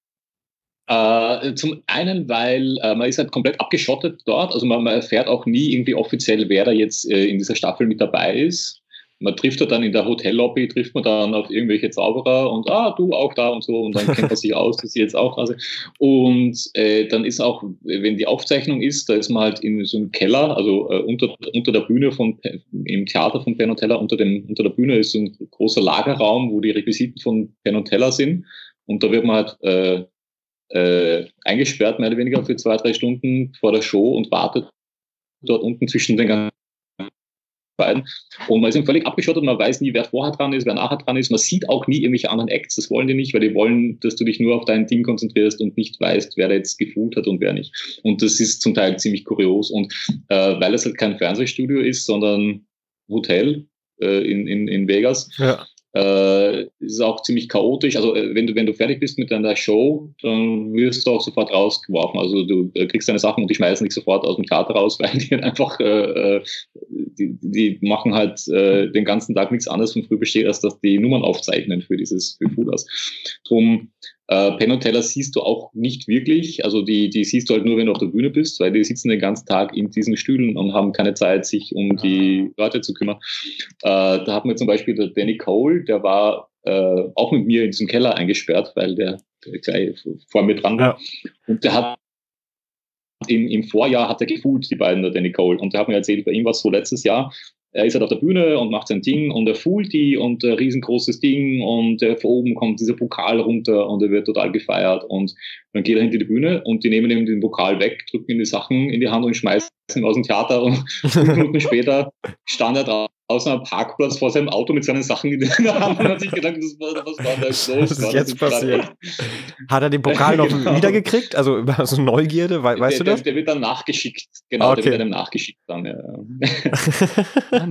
ja. Äh, zum einen, weil äh, man ist halt komplett abgeschottet dort, also man, man erfährt auch nie irgendwie offiziell, wer da jetzt äh, in dieser Staffel mit dabei ist. Man trifft da dann in der Hotellobby, trifft man dann auf irgendwelche Zauberer und ah, du auch da und so und dann kennt man sich aus, dass sie jetzt auch da sind. Und äh, dann ist auch, wenn die Aufzeichnung ist, da ist man halt in so einem Keller, also äh, unter, unter der Bühne von, im Theater von Penn und Teller, unter, dem, unter der Bühne ist so ein großer Lagerraum, wo die Requisiten von Penn und Teller sind und da wird man halt äh, äh, eingesperrt, mehr oder weniger für zwei, drei Stunden vor der Show und wartet dort unten zwischen den ganzen beiden. Und man ist eben völlig abgeschottet, man weiß nie, wer vorher dran ist, wer nachher dran ist. Man sieht auch nie irgendwelche anderen Acts, das wollen die nicht, weil die wollen, dass du dich nur auf dein Ding konzentrierst und nicht weißt, wer da jetzt gefühlt hat und wer nicht. Und das ist zum Teil ziemlich kurios. Und äh, weil es halt kein Fernsehstudio ist, sondern Hotel äh, in, in, in Vegas, ja. Äh, ist auch ziemlich chaotisch. Also äh, wenn du wenn du fertig bist mit deiner Show, dann wirst du auch sofort rausgeworfen. Also du äh, kriegst deine Sachen und die schmeißen dich sofort aus dem Theater raus, weil die einfach äh, die, die machen halt äh, den ganzen Tag nichts anderes von früh besteht, als dass die Nummern aufzeichnen für dieses für Fooders. Drum äh, Penn und Teller siehst du auch nicht wirklich. Also die die siehst du halt nur, wenn du auf der Bühne bist, weil die sitzen den ganzen Tag in diesen Stühlen und haben keine Zeit, sich um die Leute zu kümmern. Äh, da hat man zum Beispiel der Danny Cole, der war äh, auch mit mir in diesem Keller eingesperrt, weil der, der gleich vor mir dran war. Ja. Und der hat im, im Vorjahr hat er gefühlt, die beiden, der Danny Cole. Und der hat mir erzählt, bei ihm war es so letztes Jahr, er ist halt auf der Bühne und macht sein Ding und er fühlt die und ein riesengroßes Ding und äh, von oben kommt dieser Pokal runter und er wird total gefeiert und dann geht er hinter die Bühne und die nehmen ihm den Pokal weg, drücken ihm die Sachen in die Hand und schmeißen ihn aus dem Theater und fünf Minuten später stand er draußen am Parkplatz vor seinem Auto mit seinen Sachen in der Hand und hat sich gedacht, was war, was war da jetzt los? Was ist jetzt passiert? Hat er den Pokal noch genau. wiedergekriegt? Also über so Neugierde, we- weißt der, du das? Der, der wird dann nachgeschickt, genau, okay. Der wird dann nachgeschickt dann, ja.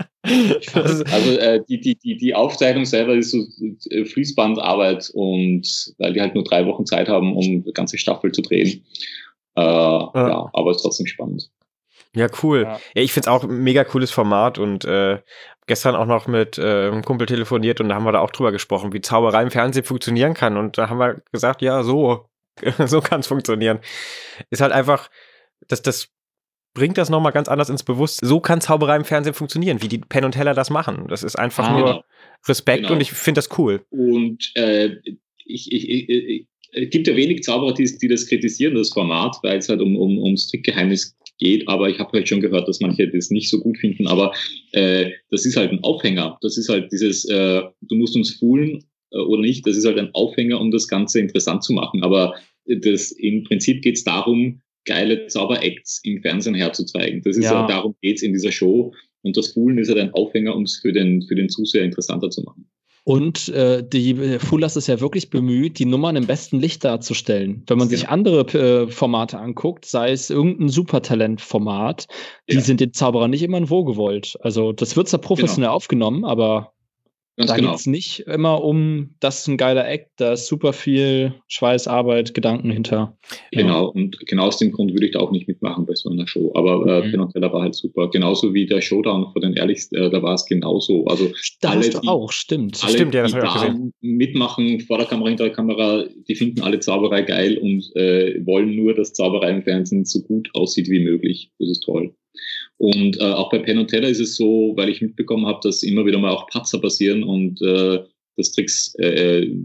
Also äh, die, die, die, die Aufzeichnung selber ist so äh, Fließbandarbeit und weil die halt nur drei Wochen Zeit haben, um die ganze Staffel zu drehen. Äh, ja. ja, aber ist trotzdem spannend. Ja, cool. Ja, ja ich find's auch ein mega cooles Format und äh, gestern auch noch mit äh, einem Kumpel telefoniert und da haben wir da auch drüber gesprochen, wie Zauberei im Fernsehen funktionieren kann und da haben wir gesagt, ja, so, so kann's funktionieren. Ist halt einfach, dass das bringt das nochmal ganz anders ins Bewusstsein. So kann Zauberei im Fernsehen funktionieren, wie die Penn und Teller das machen. Das ist einfach ah, nur genau. Respekt genau. Und ich finde das cool. Und äh, ich, ich, ich, ich, es gibt ja wenig Zauberer, die, die das kritisieren, das Format, weil es halt um, um, ums Trickgeheimnis geht, aber ich habe halt schon gehört, dass manche das nicht so gut finden, aber äh, das ist halt ein Aufhänger. Das ist halt dieses, äh, du musst uns foolen äh, oder nicht, das ist halt ein Aufhänger, um das Ganze interessant zu machen. Aber das, im Prinzip geht es darum, geile Zauber-Acts im Fernsehen herzuzeigen. Das ist ja, ja darum geht's in dieser Show. Und das Foolen ist halt ein Aufhänger, um es für den, für den Zuseher interessanter zu machen. Und äh, die Foolers ist ja wirklich bemüht, die Nummern im besten Licht darzustellen. Wenn man sich genau. andere äh, Formate anguckt, sei es irgendein Supertalent-Format, die ja. sind den Zauberern nicht immer in wohlgewollt. Also das wird zwar professionell genau. aufgenommen, aber Ganz da genau. geht es nicht immer um, das ist ein geiler Act, da ist super viel Schweiß, Arbeit, Gedanken hinter. Genau, und genau aus dem Grund würde ich da auch nicht mitmachen bei so einer Show. Aber äh, mhm. Penn und Teller war halt super. Genauso wie der Showdown von den Ehrlichsten, äh, da war es genauso. Also da alle, hast du die, auch, stimmt. Alle, stimmt, ja, das die habe ich auch gesehen. Mitmachen, vor der Kamera, hinter der Kamera, die finden alle Zauberei geil und äh, wollen nur, dass Zauberei im Fernsehen so gut aussieht wie möglich. Das ist toll. Und äh, auch bei Penn und Teller ist es so, weil ich mitbekommen habe, dass immer wieder mal auch Patzer passieren und äh, dass Tricks äh,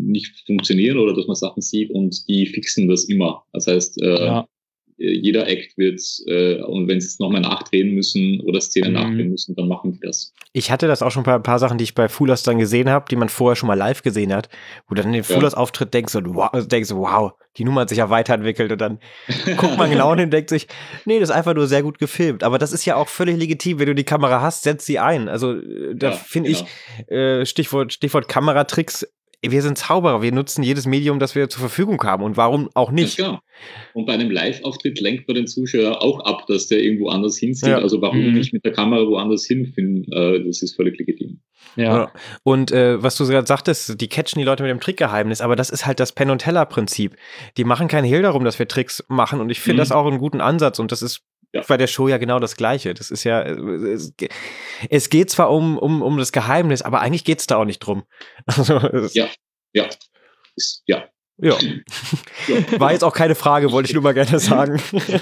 nicht funktionieren oder dass man Sachen sieht und die fixen das immer. Das heißt, äh, ja. jeder Act wird, äh, und wenn sie es nochmal nachdrehen müssen oder Szenen mhm. nachdrehen müssen, dann machen die das. Ich hatte das auch schon bei ein paar Sachen, die ich bei Fullers dann gesehen habe, die man vorher schon mal live gesehen hat, wo dann in den Fullers-Auftritt denkst du, wow, denkst du, wow, die Nummer hat sich ja weiterentwickelt und dann guckt man genau hin und denkt sich, nee, das ist einfach nur sehr gut gefilmt. Aber das ist ja auch völlig legitim, wenn du die Kamera hast, setz sie ein. Also da ja, finde genau. ich, äh, Stichwort, Stichwort Kameratricks, wir sind Zauberer, wir nutzen jedes Medium, das wir zur Verfügung haben und warum auch nicht. Ja, klar. Und bei einem Live-Auftritt lenkt man den Zuschauer auch ab, dass der irgendwo anders hinsieht. Ja. Also warum mhm. nicht mit der Kamera woanders hinfinden, äh, das ist völlig legitim. Ja. ja. Und äh, was du gerade sagtest, die catchen die Leute mit dem Trickgeheimnis, aber das ist halt das Penn und Teller Prinzip. Die machen keinen Hehl darum, dass wir Tricks machen und ich finde mhm. das auch einen guten Ansatz und das ist ja. bei der Show ja genau das Gleiche. Das ist ja, es, es geht zwar um, um, um das Geheimnis, aber eigentlich geht es da auch nicht drum. Also, ja, ja, ist, ja. Ja. ja. War jetzt auch keine Frage, wollte ich nur mal gerne sagen.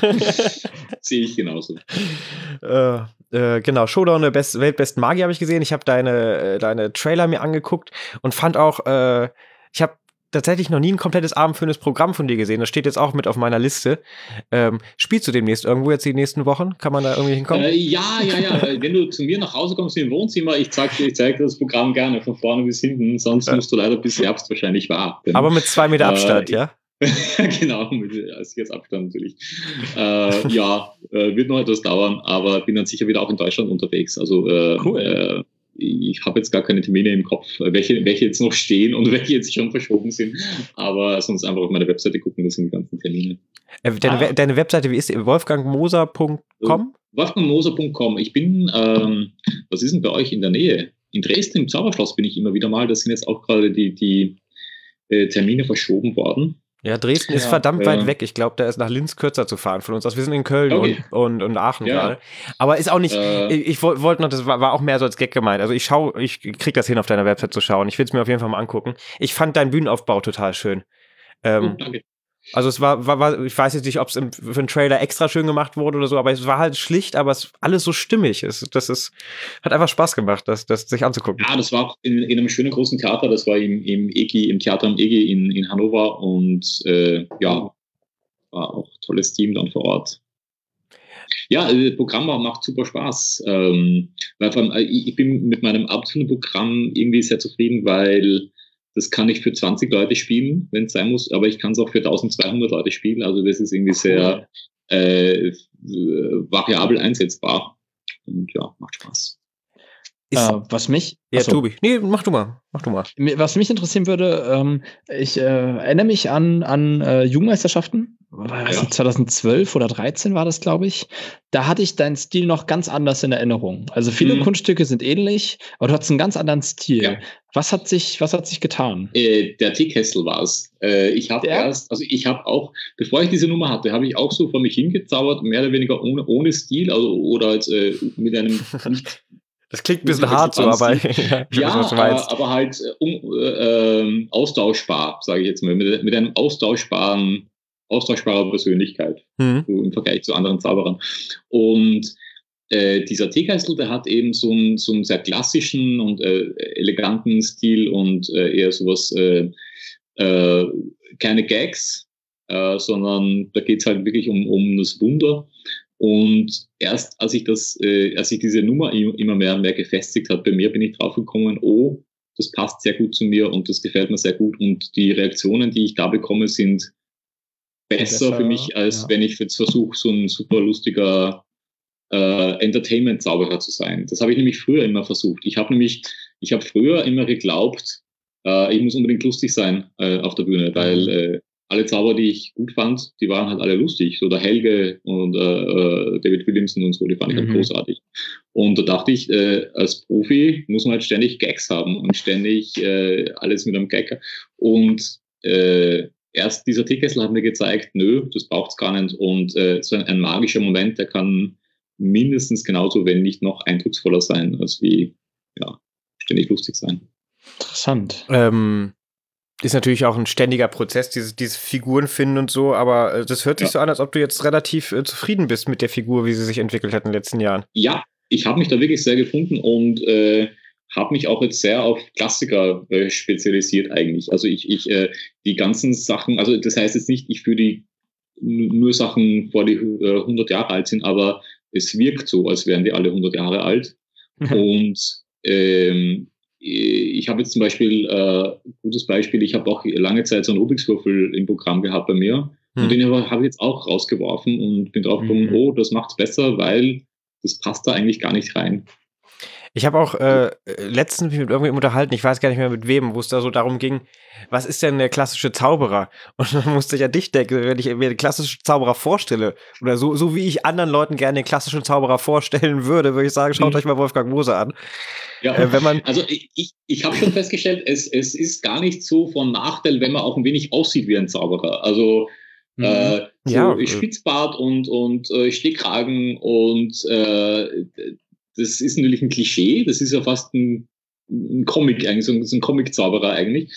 Sehe ich genauso. Äh, äh, genau, Showdown der Best, weltbesten Magier habe ich gesehen. Ich habe deine, deine Trailer mir angeguckt und fand auch, äh, ich habe tatsächlich noch nie ein komplettes abendfüllendes Programm von dir gesehen. Das steht jetzt auch mit auf meiner Liste. Ähm, spielst du demnächst irgendwo jetzt die nächsten Wochen? Kann man da irgendwie hinkommen? Äh, ja, ja, ja. Wenn du zu mir nach Hause kommst in den Wohnzimmer, ich zeige dir, ich zeig dir das Programm gerne von vorne bis hinten, sonst ja. musst du leider bis Herbst wahrscheinlich warten. Aber mit zwei Meter Abstand, äh, ja? Genau, mit jetzt Abstand natürlich. Äh, ja, äh, wird noch etwas dauern, aber bin dann sicher wieder auch in Deutschland unterwegs. Also äh, cool. äh, ich habe jetzt gar keine Termine im Kopf, welche, welche jetzt noch stehen und welche jetzt schon verschoben sind, aber sonst einfach auf meine Webseite gucken, das sind die ganzen Termine. Äh, deine, ah. deine Webseite, wie ist die? wolfgang moser punkt com? wolfgang moser punkt com. Ich bin, ähm, was ist denn bei euch in der Nähe? In Dresden im Zauberschloss bin ich immer wieder mal, da sind jetzt auch gerade die, die äh, Termine verschoben worden. Ja, Dresden ja, ist verdammt äh, weit weg. Ich glaube, da ist nach Linz kürzer zu fahren von uns aus. Wir sind in Köln okay. und, und, und Aachen ja. gerade. Aber ist auch nicht, äh, ich, ich wollte noch, das war, war auch mehr so als Gag gemeint. Also ich schau, ich krieg das hin, auf deiner Website zu schauen. Ich will es mir auf jeden Fall mal angucken. Ich fand deinen Bühnenaufbau total schön. Ähm, oh, danke. Also es war, war, war, ich weiß jetzt nicht, ob es für einen Trailer extra schön gemacht wurde oder so, aber es war halt schlicht, aber es alles so stimmig. Es, das ist, hat einfach Spaß gemacht, das, das sich anzugucken. Ja, das war auch in, in einem schönen großen Theater, das war im, im E G I, im Theater am E G I in, in Hannover und äh, ja, war auch ein tolles Team dann vor Ort. Ja, das Programm macht super Spaß. Ähm, weil vor allem, ich bin mit meinem Abendfilmprogramm irgendwie sehr zufrieden, weil das kann ich für zwanzig Leute spielen, wenn es sein muss, aber ich kann es auch für eintausendzweihundert Leute spielen. Also das ist irgendwie sehr äh, variabel einsetzbar. Und ja, macht Spaß. Äh, was mich... Ja, achso. Tobi. Nee, mach du mal. Mach du mal. Was mich interessieren würde, ähm, ich äh, erinnere mich an, an äh, Jugendmeisterschaften. Ja. zweitausendzwölf oder dreizehn war das, glaube ich. Da hatte ich deinen Stil noch ganz anders in Erinnerung. Also viele mhm. Kunststücke sind ähnlich, aber du hattest einen ganz anderen Stil. Ja. Was hat sich, was hat sich getan? Äh, der Teekessel war es. Äh, ich habe erst, also ich habe auch, bevor ich diese Nummer hatte, habe ich auch so vor mich hingezaubert, mehr oder weniger ohne, ohne Stil, also oder als, äh, mit einem nicht. Das klingt ein bisschen hart so, aber ja, ja weiß, aber, aber halt um, äh, austauschbar, sage ich jetzt mal, mit, mit einem austauschbaren austauschbarer Persönlichkeit mhm. so im Vergleich zu anderen Zauberern. Und äh, dieser Teekessel, der hat eben so einen, so einen sehr klassischen und äh, eleganten Stil und äh, eher sowas, äh, äh, keine Gags, äh, sondern da geht es halt wirklich um, um das Wunder. Und erst als ich das, äh, als ich diese Nummer immer mehr und mehr gefestigt hat, bei mir bin ich drauf gekommen, oh, das passt sehr gut zu mir und das gefällt mir sehr gut. Und die Reaktionen, die ich da bekomme, sind besser, besser für mich, als ja. wenn ich jetzt versuche, so ein super lustiger äh, Entertainment-Zauberer zu sein. Das habe ich nämlich früher immer versucht. Ich habe nämlich, ich habe früher immer geglaubt, äh, ich muss unbedingt lustig sein äh, auf der Bühne, weil äh, alle Zauber, die ich gut fand, die waren halt alle lustig. So der Helge und äh, David Williamson und so, die fand ich mhm. halt großartig. Und da dachte ich, äh, als Profi muss man halt ständig Gags haben und ständig äh, alles mit einem Gag. Und äh, erst dieser Teekessel hat mir gezeigt, nö, das braucht's gar nicht. Und äh, so ein, ein magischer Moment, der kann mindestens genauso, wenn nicht noch eindrucksvoller sein, als wie ja, ständig lustig sein. Interessant. Ähm, ist natürlich auch ein ständiger Prozess, diese, diese Figuren finden und so, aber äh, das hört sich ja. so an, als ob du jetzt relativ äh, zufrieden bist mit der Figur, wie sie sich entwickelt hat in den letzten Jahren. Ja, ich habe mich da wirklich sehr gefunden und äh, habe mich auch jetzt sehr auf Klassiker äh, spezialisiert eigentlich. Also ich, ich äh, die ganzen Sachen, also das heißt jetzt nicht, ich führe die nur Sachen vor, die äh, hundert Jahre alt sind, aber es wirkt so, als wären die alle hundert Jahre alt. Mhm. Und ähm, ich habe jetzt zum Beispiel, äh, gutes Beispiel, ich habe auch lange Zeit so einen Rubikswürfel im Programm gehabt bei mir. Mhm. Und den habe ich jetzt auch rausgeworfen und bin drauf gekommen, mhm. oh, das macht's besser, weil das passt da eigentlich gar nicht rein. Ich habe auch äh, letztens mich mit irgendjemandem unterhalten, ich weiß gar nicht mehr mit wem, wo es da so darum ging, was ist denn der klassische Zauberer? Und dann musste ich an dich denken, wenn ich mir den klassischen Zauberer vorstelle, oder so, so wie ich anderen Leuten gerne den klassischen Zauberer vorstellen würde, würde ich sagen, schaut mhm. euch mal Wolfgang Moser an. Ja, äh, wenn man also ich, ich, ich habe schon festgestellt, es, es ist gar nicht so von Nachteil, wenn man auch ein wenig aussieht wie ein Zauberer. Also mhm. äh, so ja, Spitzbart und, und äh, Stehkragen und äh, das ist natürlich ein Klischee, das ist ja fast ein, ein Comic, eigentlich so ein, so ein Comic-Zauberer eigentlich,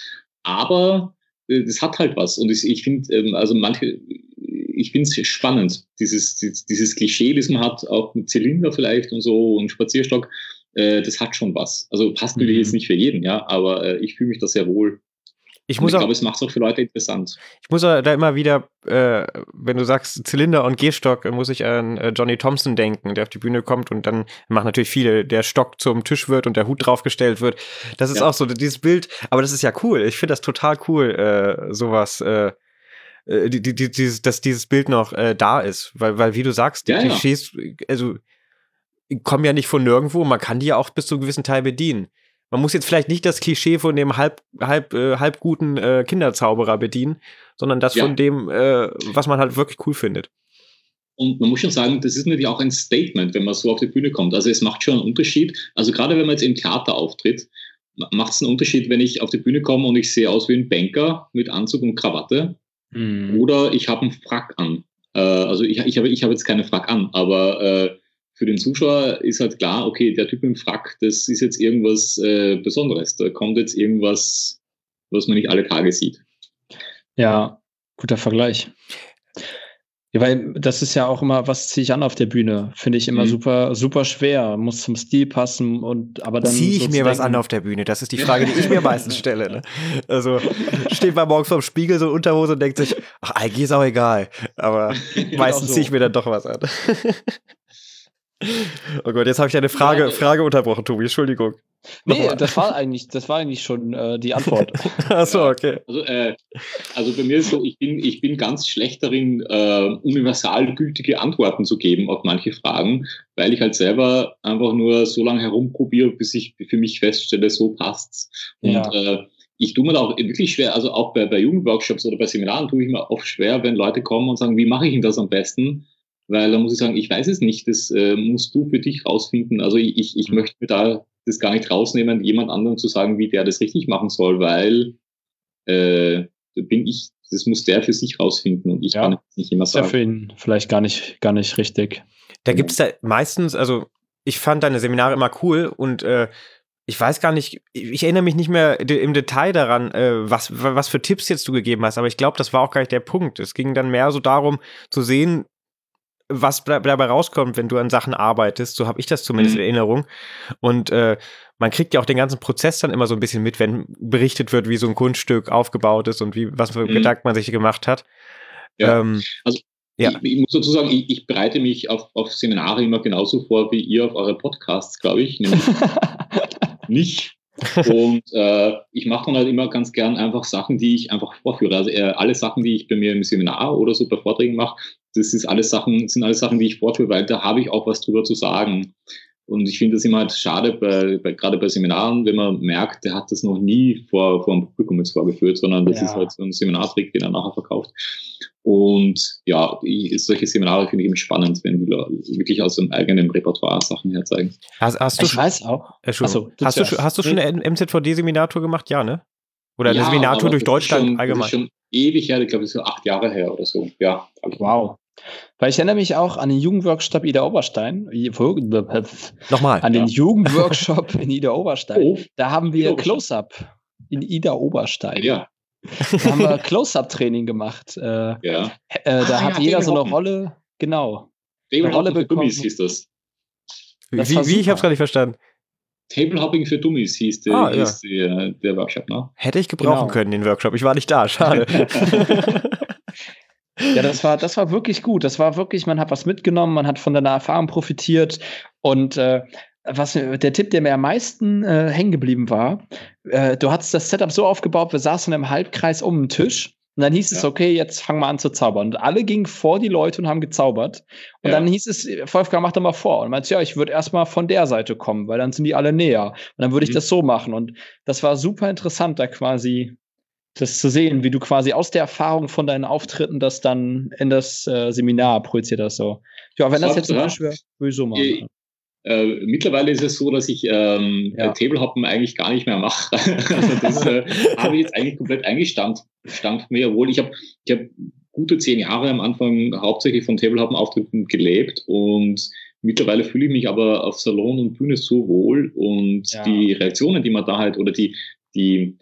aber äh, das hat halt was und ich, ich finde, ähm, also manche, ich finde es spannend, dieses, dieses, dieses Klischee, das man hat, auch mit Zylinder vielleicht und so und Spazierstock, äh, das hat schon was. Also passt natürlich mhm. jetzt nicht für jeden, ja, aber äh, ich fühle mich da sehr wohl. Ich, muss ich auch, glaube, es macht es auch für Leute interessant. Ich muss da immer wieder, äh, wenn du sagst Zylinder und Gehstock, muss ich an äh, Johnny Thompson denken, der auf die Bühne kommt und dann machen natürlich viele, der Stock zum Tisch wird und der Hut draufgestellt wird. Das ist ja. auch so dieses Bild, aber das ist ja cool. Ich finde das total cool, äh, sowas, äh, die, die, die, dieses, dass dieses Bild noch äh, da ist, weil, weil wie du sagst, die ja, Klischees, ja. also kommen ja nicht von nirgendwo, man kann die ja auch bis zu einem gewissen Teil bedienen. Man muss jetzt vielleicht nicht das Klischee von dem halb, halb, äh, halb guten äh, Kinderzauberer bedienen, sondern das ja. von dem, äh, was man halt wirklich cool findet. Und man muss schon sagen, das ist natürlich auch ein Statement, wenn man so auf die Bühne kommt. Also es macht schon einen Unterschied. Also gerade wenn man jetzt im Theater auftritt, macht es einen Unterschied, wenn ich auf die Bühne komme und ich sehe aus wie ein Banker mit Anzug und Krawatte mhm. oder ich habe einen Frack an. Äh, also ich, ich habe ich hab jetzt keinen Frack an, aber äh, für den Zuschauer ist halt klar, okay, der Typ im Frack, das ist jetzt irgendwas äh, Besonderes. Da kommt jetzt irgendwas, was man nicht alle Tage sieht. Ja, guter Vergleich. Ja, weil das ist ja auch immer, was ziehe ich an auf der Bühne? Finde ich immer mhm. super, super schwer. Muss zum Stil passen und aber dann. Ziehe ich mir was an auf der Bühne? Das ist die Frage, die ich mir meistens stelle. Ne? Also steht man morgens vorm Spiegel so in Unterhose und denkt sich, ach, eigentlich ist auch egal. Aber meistens so. Ziehe ich mir dann doch was an. Oh Gott, jetzt habe ich eine Frage, Frage unterbrochen, Tobi, Entschuldigung. Nee, das war eigentlich, das war eigentlich schon äh, die Antwort. Achso, okay. Also, äh, also bei mir ist so, ich bin, ich bin ganz schlecht darin, äh, universal gültige Antworten zu geben auf manche Fragen, weil ich halt selber einfach nur so lange herumprobiere, bis ich für mich feststelle, so passt's. Und ja. äh, ich tue mir da auch wirklich schwer, also auch bei, bei Jugendworkshops oder bei Seminaren tue ich mir oft schwer, wenn Leute kommen und sagen, wie mache ich denn das am besten? Weil da muss ich sagen, ich weiß es nicht, das äh, musst du für dich rausfinden. Also ich, ich, ich möchte mir da das gar nicht rausnehmen, jemand anderem zu sagen, wie der das richtig machen soll, weil äh, bin ich, das muss der für sich rausfinden und ich ja. kann es nicht immer sagen. Ist ja für ihn vielleicht gar nicht, gar nicht richtig. Da gibt es da meistens, also ich fand deine Seminare immer cool und äh, ich weiß gar nicht, ich erinnere mich nicht mehr im Detail daran, äh, was, was für Tipps jetzt du gegeben hast, aber ich glaube, das war auch gar nicht der Punkt. Es ging dann mehr so darum, zu sehen, was dabei rauskommt, wenn du an Sachen arbeitest, so habe ich das zumindest mhm. in Erinnerung. Und äh, man kriegt ja auch den ganzen Prozess dann immer so ein bisschen mit, wenn berichtet wird, wie so ein Kunststück aufgebaut ist und wie was für mhm. Gedanken man sich gemacht hat. Ja, ähm, also ja. Ich, ich muss dazu sagen, ich, ich bereite mich auf, auf Seminare immer genauso vor, wie ihr auf eure Podcasts, glaube ich. Nämlich nicht. Und äh, ich mache dann halt immer ganz gern einfach Sachen, die ich einfach vorführe. Also äh, alle Sachen, die ich bei mir im Seminar oder so bei Vorträgen mache, das ist alles Sachen, sind alles Sachen, die ich vorführe, weil da habe ich auch was drüber zu sagen. Und ich finde das immer halt schade, bei, bei, gerade bei Seminaren, wenn man merkt, der hat das noch nie vor, vor einem Publikum jetzt vorgeführt, sondern das ja. ist halt so ein Seminartrick, den er nachher verkauft. Und ja, ich, solche Seminare finde ich eben spannend, wenn die Leute wirklich aus dem eigenen Repertoire Sachen herzeigen. Hast, hast du ich weiß auch. Achso, hast, du, hast du schon eine M Z V D-Seminartour gemacht? Ja, ne? Oder eine ja, Seminartour durch Deutschland schon, allgemein? Das ist schon ewig her, ich glaube, das ist so acht Jahre her oder so. Ja. Wow. Weil ich erinnere mich auch an den Jugendworkshop Ida Oberstein. Nochmal. An den ja. Jugendworkshop in Ida Oberstein. Oh. Da haben wir Close-Up in Ida Oberstein. Ja. Da haben wir Close-Up-Training gemacht. Äh, ja. äh, da ah, hat ja, jeder so eine Rolle, genau. Eine Rolle bekommen. Hieß das. Wie, wie, wie? Ich habe es gar nicht verstanden. Table-Hopping für Dummies hieß, der, ah, hieß ja. der, der Workshop, ne? Hätte ich gebrauchen genau. können, den Workshop. Ich war nicht da, schade. Ja, das war, das war wirklich gut. Das war wirklich, man hat was mitgenommen, man hat von deiner Erfahrung profitiert. Und äh, was der Tipp, der mir am meisten äh, hängen geblieben war, äh, du hattest das Setup so aufgebaut, wir saßen im Halbkreis um den Tisch. Und dann hieß ja. es, okay, jetzt fangen wir an zu zaubern. Und alle gingen vor die Leute und haben gezaubert. Und ja. dann hieß es, Wolfgang, mach doch mal vor. Und meinte, ja, ich würde erstmal von der Seite kommen, weil dann sind die alle näher. Und dann würde mhm. ich das so machen. Und das war super interessant, da quasi das zu sehen, wie du quasi aus der Erfahrung von deinen Auftritten das dann in das äh, Seminar projiziert hast. So. Ja, wenn das, das jetzt ein Tisch wäre, würde ich so machen. Äh, äh, mittlerweile ist es so, dass ich ähm, ja. Tablehoppen eigentlich gar nicht mehr mache. Also das äh, habe ich jetzt eigentlich komplett eingestampft stand mir, obwohl ich habe ich hab gute zehn Jahre am Anfang hauptsächlich von Tablehoppen-Auftritten gelebt und mittlerweile fühle ich mich aber auf Salon und Bühne so wohl und ja. die Reaktionen, die man da halt oder die die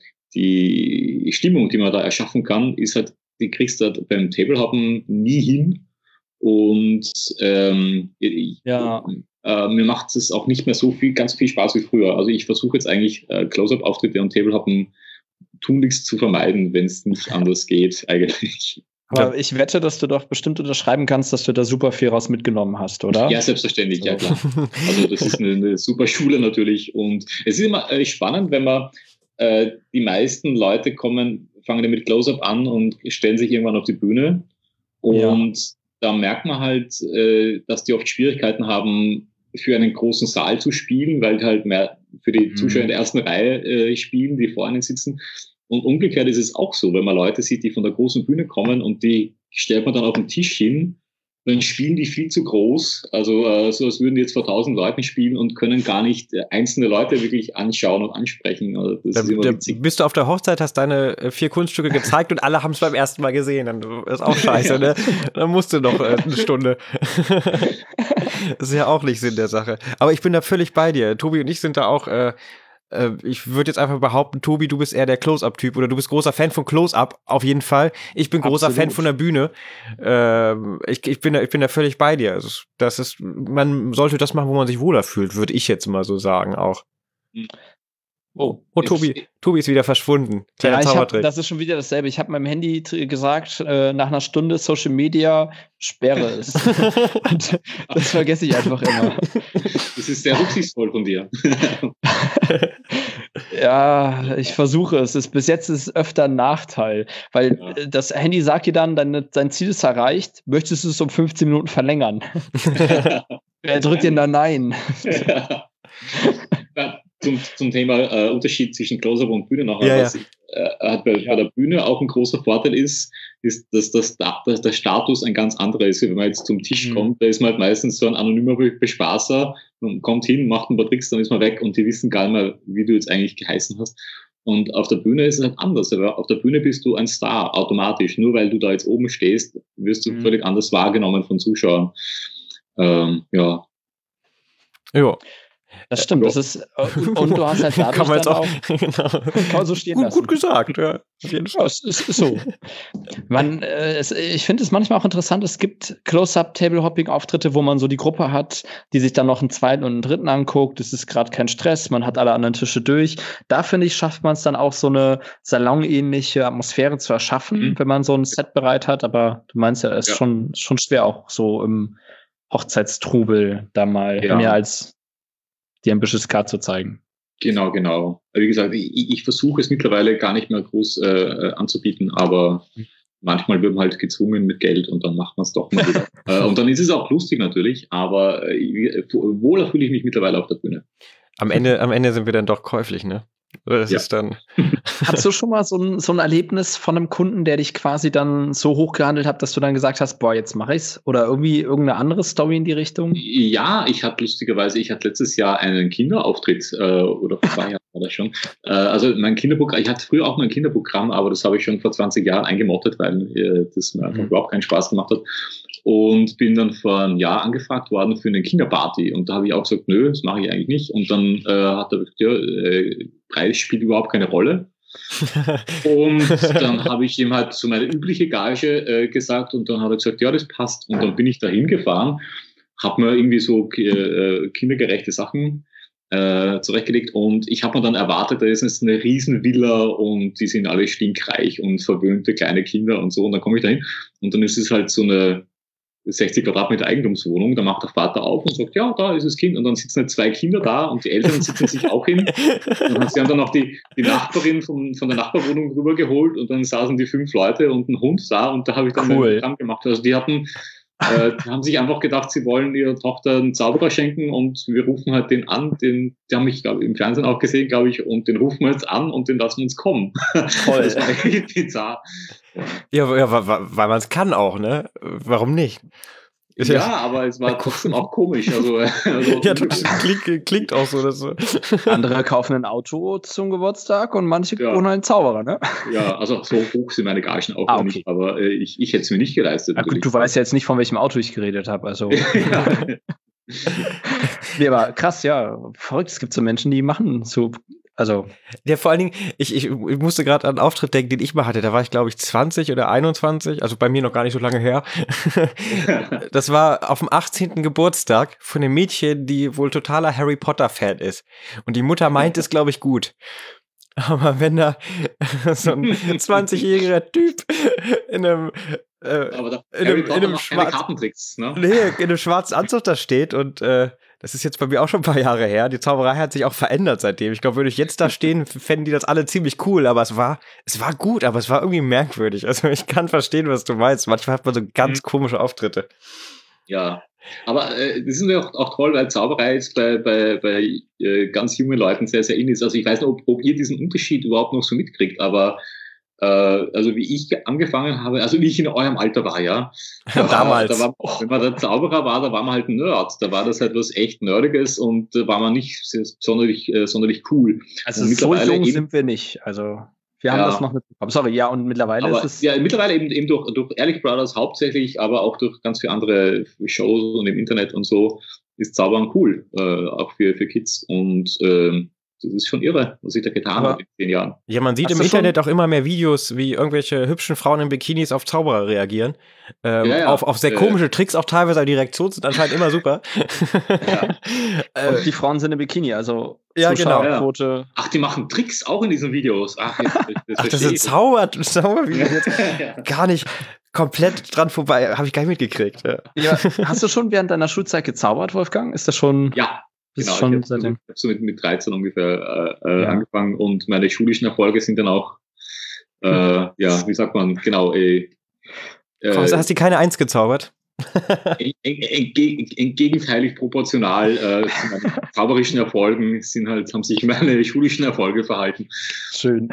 die Stimmung, die man da erschaffen kann, ist halt, die kriegst du halt beim Tablehoppen nie hin und ähm, ich, ja. äh, mir macht es auch nicht mehr so viel, ganz viel Spaß wie früher. Also ich versuche jetzt eigentlich äh, Close-Up-Auftritte und Tablehoppen tunlichst zu vermeiden, wenn es nicht anders geht, eigentlich. Aber ich wette, dass du doch bestimmt unterschreiben kannst, dass du da super viel raus mitgenommen hast, oder? Ja, selbstverständlich, so. Ja klar. Also das ist eine, eine super Schule natürlich und es ist immer äh, spannend, wenn man äh, die meisten Leute kommen, fangen mit Close-Up an und stellen sich irgendwann auf die Bühne und ja. da merkt man halt, äh, dass die oft Schwierigkeiten haben, für einen großen Saal zu spielen, weil die halt mehr für die Zuschauer in der ersten Reihe äh, spielen, die vor ihnen sitzen. Und umgekehrt ist es auch so, wenn man Leute sieht, die von der großen Bühne kommen und die stellt man dann auf den Tisch hin, dann spielen die viel zu groß, also äh, so als würden die jetzt vor tausend Leuten spielen und können gar nicht äh, einzelne Leute wirklich anschauen und ansprechen. Also das da, ist immer da witzig. Bist du auf der Hochzeit, hast deine äh, vier Kunststücke gezeigt und alle haben es beim ersten Mal gesehen. Dann ist auch scheiße, ne? Dann musst du noch äh, eine Stunde. Das ist ja auch nicht Sinn der Sache. Aber ich bin da völlig bei dir. Tobi und ich sind da auch äh, ich würde jetzt einfach behaupten, Tobi, du bist eher der Close-Up-Typ oder du bist großer Fan von Close-Up, auf jeden Fall. Ich bin großer Absolut. Fan von der Bühne. Ähm, ich, ich, bin da, ich bin da völlig bei dir. Also das ist, man sollte das machen, wo man sich wohler fühlt, würde ich jetzt mal so sagen auch. Oh, oh Tobi, Tobi ist wieder verschwunden. Ja, ich hab, das ist schon wieder dasselbe. Ich habe meinem Handy t- gesagt, äh, nach einer Stunde Social Media sperre es. Und das vergesse ich einfach immer. Das ist sehr rücksichtsvoll von dir. Ja, ich versuche es. es. Bis jetzt ist es öfter ein Nachteil, weil ja. das Handy sagt dir dann, dein, dein Ziel ist erreicht, möchtest du es um fünfzehn Minuten verlängern? Wer drückt dir da Nein? Ja. Zum, zum Thema äh, Unterschied zwischen Close-Up und Bühne noch. Ja, was ja. äh, bei, ja. bei der Bühne auch ein großer Vorteil ist, ist, dass, das, dass der Status ein ganz anderer ist. Wenn man jetzt zum Tisch mhm. kommt, da ist man halt meistens so ein anonymer Bespaßer und kommt hin, macht ein paar Tricks, dann ist man weg und die wissen gar nicht mehr, wie du jetzt eigentlich geheißen hast. Und auf der Bühne ist es halt anders. Aber auf der Bühne bist du ein Star automatisch. Nur weil du da jetzt oben stehst, wirst du mhm. völlig anders wahrgenommen von Zuschauern. Ähm, ja. Ja. Das stimmt, das ist, und, und du hast halt dadurch kann man jetzt dann auch, auch genau. kann man so stehen gut, lassen. Gut gesagt, ja. Auf jeden Fall. Ja, es ist, ist so. Man, äh, es, ich finde es manchmal auch interessant, es gibt Close-Up-Table-Hopping-Auftritte, wo man so die Gruppe hat, die sich dann noch einen zweiten und einen dritten anguckt. Es ist gerade kein Stress, man hat alle anderen Tische durch. Da, finde ich, schafft man es dann auch so eine salonähnliche Atmosphäre zu erschaffen, mhm. wenn man so ein Set bereit hat. Aber du meinst ja, es ist ja. Schon, schon schwer auch so im Hochzeitstrubel da mal ja. mehr als die Ambitious Card zu zeigen. Genau, genau. Wie gesagt, ich, ich versuche es mittlerweile gar nicht mehr groß äh, anzubieten, aber manchmal wird man halt gezwungen mit Geld und dann macht man es doch mal wieder. äh, und dann ist es auch lustig natürlich, aber äh, wohler fühle ich mich mittlerweile auf der Bühne. Am Ende, am Ende sind wir dann doch käuflich, ne? Das ja. ist dann. Hast du schon mal so ein, so ein Erlebnis von einem Kunden, der dich quasi dann so hochgehandelt hat, dass du dann gesagt hast, boah, jetzt mache ich's? Oder irgendwie irgendeine andere Story in die Richtung? Ja, ich hatte lustigerweise, ich hatte letztes Jahr einen Kinderauftritt, äh, oder vor zwei Jahren war das schon. Äh, also mein Kinderprogramm, ich hatte früher auch mein Kinderprogramm, aber das habe ich schon vor zwanzig Jahren eingemottet, weil äh, das mir einfach mhm. überhaupt keinen Spaß gemacht hat. Und bin dann vor einem Jahr angefragt worden für eine Kinderparty. Und da habe ich auch gesagt, nö, das mache ich eigentlich nicht. Und dann äh, hat er gesagt, ja, äh, Preis spielt überhaupt keine Rolle. Und dann habe ich ihm halt so meine übliche Gage äh, gesagt und dann hat er gesagt, ja, das passt. Und dann bin ich da hingefahren, habe mir irgendwie so äh, kindergerechte Sachen äh, zurechtgelegt und ich habe mir dann erwartet, da ist jetzt eine Riesenvilla und die sind alle stinkreich und verwöhnte kleine Kinder und so und dann komme ich da hin und dann ist es halt so eine sechzig Quadratmeter Eigentumswohnung, da macht der Vater auf und sagt, ja, da ist das Kind und dann sitzen halt zwei Kinder da und die Eltern sitzen sich auch hin und sie haben dann noch die, die Nachbarin von, von der Nachbarwohnung rübergeholt und dann saßen die fünf Leute und ein Hund da und da habe ich dann cool. ein Programm gemacht. Also die hatten Äh, die haben sich einfach gedacht, sie wollen ihrer Tochter einen Zauberer schenken und wir rufen halt den an, den, die haben mich, glaube ich, im Fernsehen auch gesehen, glaube ich, und den rufen wir jetzt an und den lassen wir uns kommen. Toll. Das war echt bizarr. Ja, ja weil man es kann auch, ne? Warum nicht? Ist ja, ja, aber es war trotzdem auch komisch. Also, also ja, das klingt, klingt auch so. Dass so. Andere kaufen ein Auto zum Geburtstag und manche ja. holen einen Zauberer, ne? Ja, also so hoch sind meine Gagen auch ah, okay. nicht, aber äh, ich, ich hätte es mir nicht geleistet. Ja, gut, du weißt ja jetzt nicht, von welchem Auto ich geredet habe, also. ja. Nee, aber krass, ja, verrückt, es gibt so Menschen, die machen so, also. Ja, vor allen Dingen, ich, ich, ich musste gerade an einen Auftritt denken, den ich mal hatte, da war ich, glaube ich, zwanzig oder einundzwanzig, also bei mir noch gar nicht so lange her. Das war auf dem achtzehnten Geburtstag von einem Mädchen, die wohl totaler Harry Potter-Fan ist. Und die Mutter meint es, glaube ich, gut. Aber wenn da so ein zwanzigjähriger Typ in einem Äh, aber da in einem, in einem schwarz- Kartentricks, ne? Nee, in einem schwarzen Anzug da steht und äh, das ist jetzt bei mir auch schon ein paar Jahre her. Die Zauberei hat sich auch verändert seitdem. Ich glaube, würde ich jetzt da stehen, fänden die das alle ziemlich cool, aber es war, es war gut, aber es war irgendwie merkwürdig. Also ich kann verstehen, was du meinst. Manchmal hat man so ganz mhm. komische Auftritte. Ja, aber äh, das ist ja auch, auch toll, weil Zauberei jetzt bei, bei, bei äh, ganz jungen Leuten sehr, sehr in ist. Also ich weiß nicht, ob, ob ihr diesen Unterschied überhaupt noch so mitkriegt, aber also wie ich angefangen habe, also wie ich in eurem Alter war, ja. Da Damals. Da war, wenn man der Zauberer war, da war man halt ein Nerd. Da war das halt was echt Nerdiges und da war man nicht sonderlich, äh, sonderlich cool. Also so jung sind wir nicht. Also wir haben ja. das noch mitbekommen. Sorry, ja, und mittlerweile aber, ist es... Ja, mittlerweile eben, eben durch, durch Ehrlich Brothers hauptsächlich, aber auch durch ganz viele andere Shows und im Internet und so ist Zaubern cool, äh, auch für, für Kids und ähm, das ist schon irre, was ich da getan aber, habe in zehn Jahren. Ja, man sieht Hast im Internet auch immer mehr Videos, wie irgendwelche hübschen Frauen in Bikinis auf Zauberer reagieren. Ähm, ja, ja. Auf, auf sehr komische äh, Tricks auch teilweise, aber die Reaktionen sind anscheinend immer super. Ja. Und die Frauen sind in Bikini, also ja, genau. Ja. Ach, die machen Tricks auch in diesen Videos. Ach, jetzt, das, Ach, das sind Zauber, Zaubervideos jetzt ja. gar nicht komplett dran vorbei, habe ich gar nicht mitgekriegt. Ja. Ja. Hast du schon während deiner Schulzeit gezaubert, Wolfgang? Ist das schon... Ja. Das genau, schon ich habe hab so mit, mit dreizehn ungefähr äh, ja. angefangen und meine schulischen Erfolge sind dann auch, äh, hm. ja, wie sagt man, genau. Äh, äh, Komm, hast du keine Eins gezaubert? Gegenteilig proportional äh, zu meinen zauberischen Erfolgen sind halt, haben sich meine schulischen Erfolge verhalten. Schön.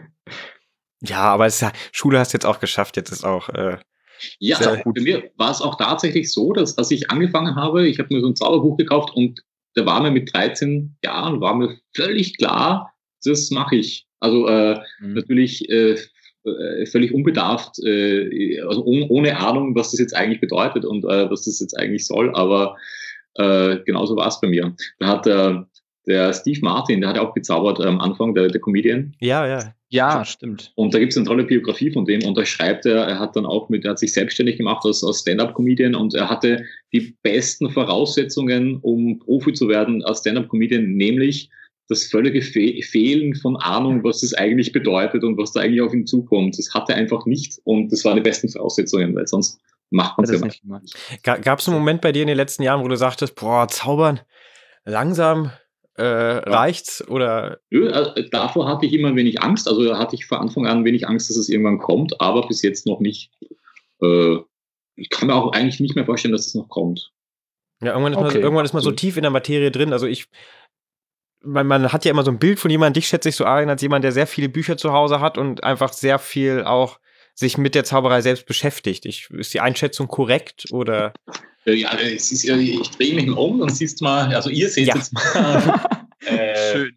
Ja, aber es ist ja, Schule hast du jetzt auch geschafft, jetzt ist auch... Äh, ja, also bei mir war es auch tatsächlich so, dass als ich angefangen habe, ich habe mir so ein Zauberbuch gekauft und da war mir mit dreizehn Jahren, war mir völlig klar, das mache ich. Also äh, mhm. natürlich äh, völlig unbedarft, äh, also ohne, ohne Ahnung, was das jetzt eigentlich bedeutet und äh, was das jetzt eigentlich soll, aber äh, genauso war es bei mir. Da hat äh, der Steve Martin, der hat ja auch gezaubert am Anfang, der, der Comedian. Ja, ja. Ja, stimmt. Und da gibt es eine tolle Biografie von dem und da schreibt er, er hat dann auch mit, er hat sich selbstständig gemacht als, als Stand-Up-Comedian und er hatte die besten Voraussetzungen, um Profi zu werden als Stand-Up-Comedian, nämlich das völlige Fe- Fehlen von Ahnung, was das eigentlich bedeutet und was da eigentlich auf ihn zukommt. Das hatte er einfach nicht und das waren die besten Voraussetzungen, weil sonst macht man es ja nicht. Gab es einen Moment bei dir in den letzten Jahren, wo du sagtest, boah, zaubern, langsam... Äh, ja. reicht's oder? Nö, also davor hatte ich immer ein wenig Angst, also hatte ich von Anfang an ein wenig Angst, dass es irgendwann kommt, aber bis jetzt noch nicht. Äh, ich kann mir auch eigentlich nicht mehr vorstellen, dass es noch kommt. Ja, irgendwann ist, okay. man, so, irgendwann ist man so tief in der Materie drin, also ich man, man hat ja immer so ein Bild von jemandem, dich schätze ich so ein, als jemand, der sehr viele Bücher zu Hause hat und einfach sehr viel auch sich mit der Zauberei selbst beschäftigt. Ich, ist die Einschätzung korrekt oder? Ja, es ist, ich drehe mich mal um, dann siehst du mal, also ihr seht ja. jetzt mal. äh, Schön.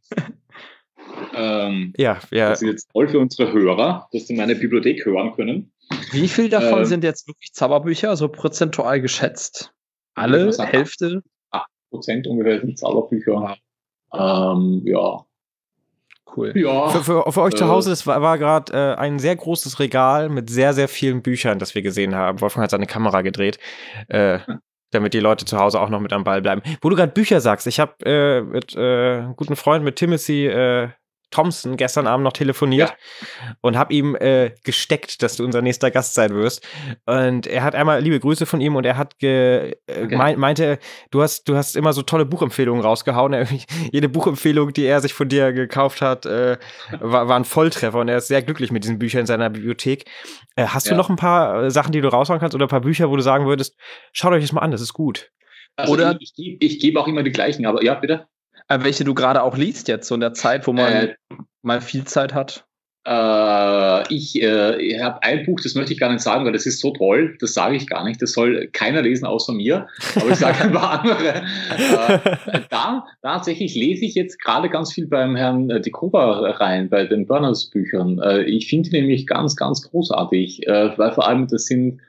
Ähm, ja, ja. Das ist jetzt toll für unsere Hörer, dass sie meine Bibliothek hören können. Wie viel davon ähm, sind jetzt wirklich Zauberbücher, so prozentual geschätzt? Alle? Hälfte? acht Prozent ungefähr sind Zauberbücher. Ähm, ja. Cool. Ja, für, für, für euch äh, zu Hause, es war, war gerade äh, ein sehr großes Regal mit sehr, sehr vielen Büchern, das wir gesehen haben. Wolfgang hat seine Kamera gedreht. Äh, damit die Leute zu Hause auch noch mit am Ball bleiben. Wo du gerade Bücher sagst, ich habe äh, mit äh, einem guten Freund, mit Timothy äh, Thompson gestern Abend noch telefoniert ja. und habe ihm äh, gesteckt, dass du unser nächster Gast sein wirst. Und er hat einmal liebe Grüße von ihm und er hat ge, äh, okay. mein, meinte, du hast, du hast immer so tolle Buchempfehlungen rausgehauen. Er, jede Buchempfehlung, die er sich von dir gekauft hat, äh, war, war ein Volltreffer und er ist sehr glücklich mit diesen Büchern in seiner Bibliothek. Äh, hast ja. du noch ein paar äh, Sachen, die du raushauen kannst oder ein paar Bücher, wo du sagen würdest, schaut euch das mal an, das ist gut? Also oder ich, ich, ich gebe auch immer die gleichen, aber ja, bitte. Welche du gerade auch liest jetzt, so in der Zeit, wo man äh, mal viel Zeit hat? Äh, ich äh, ich habe ein Buch, das möchte ich gar nicht sagen, weil das ist so toll, das sage ich gar nicht, das soll keiner lesen außer mir, aber ich sage ein paar andere. Äh, da tatsächlich lese ich jetzt gerade ganz viel beim Herrn De Kova rein, bei den Burners-Büchern. Äh, ich finde die nämlich ganz, ganz großartig, äh, weil vor allem das sind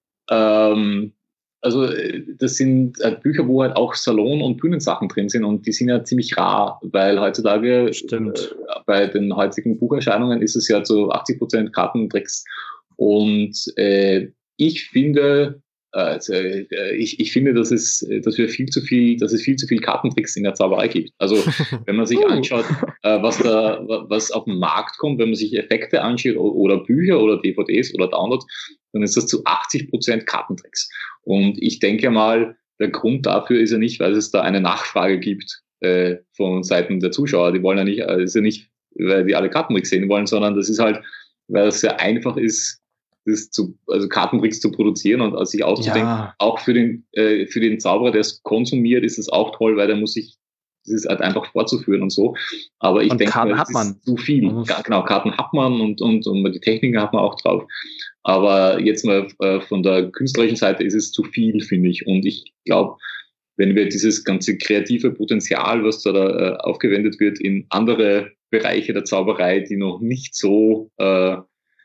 ähm, Also das sind äh, Bücher, wo halt auch Salon- und Bühnensachen drin sind und die sind ja ziemlich rar, weil heutzutage Stimmt. Äh, bei den heutigen Bucherscheinungen ist es ja zu achtzig Prozent Kartentricks und äh, ich finde, also, äh, ich, ich finde, dass es, dass wir viel zu viel, dass es viel zu viel Kartentricks in der Zauberei gibt. Also wenn man sich anschaut, äh, was da, was auf den Markt kommt, wenn man sich Effekte anschaut oder Bücher oder D V Ds oder Downloads, dann ist das zu achtzig Prozent Kartentricks. Und ich denke mal, der Grund dafür ist ja nicht, weil es da eine Nachfrage gibt äh, von Seiten der Zuschauer. Die wollen ja nicht, äh, ist ja nicht, weil die alle Kartentricks sehen wollen, sondern das ist halt, weil es sehr einfach ist, das zu, also Kartentricks zu produzieren und sich auszudenken. Ja. Auch für den, äh, für den Zauberer, der es konsumiert, ist es auch toll, weil der muss sich, das ist halt einfach vorzuführen und so. Aber ich und denke, Karten das hat man. ist zu viel. Mhm. Ja, genau, Karten hat man und, und, und die Techniken hat man auch drauf. Aber jetzt mal äh, von der künstlerischen Seite ist es zu viel, finde ich. Und ich glaube, wenn wir dieses ganze kreative Potenzial, was da, da äh, aufgewendet wird, in andere Bereiche der Zauberei, die noch nicht so äh,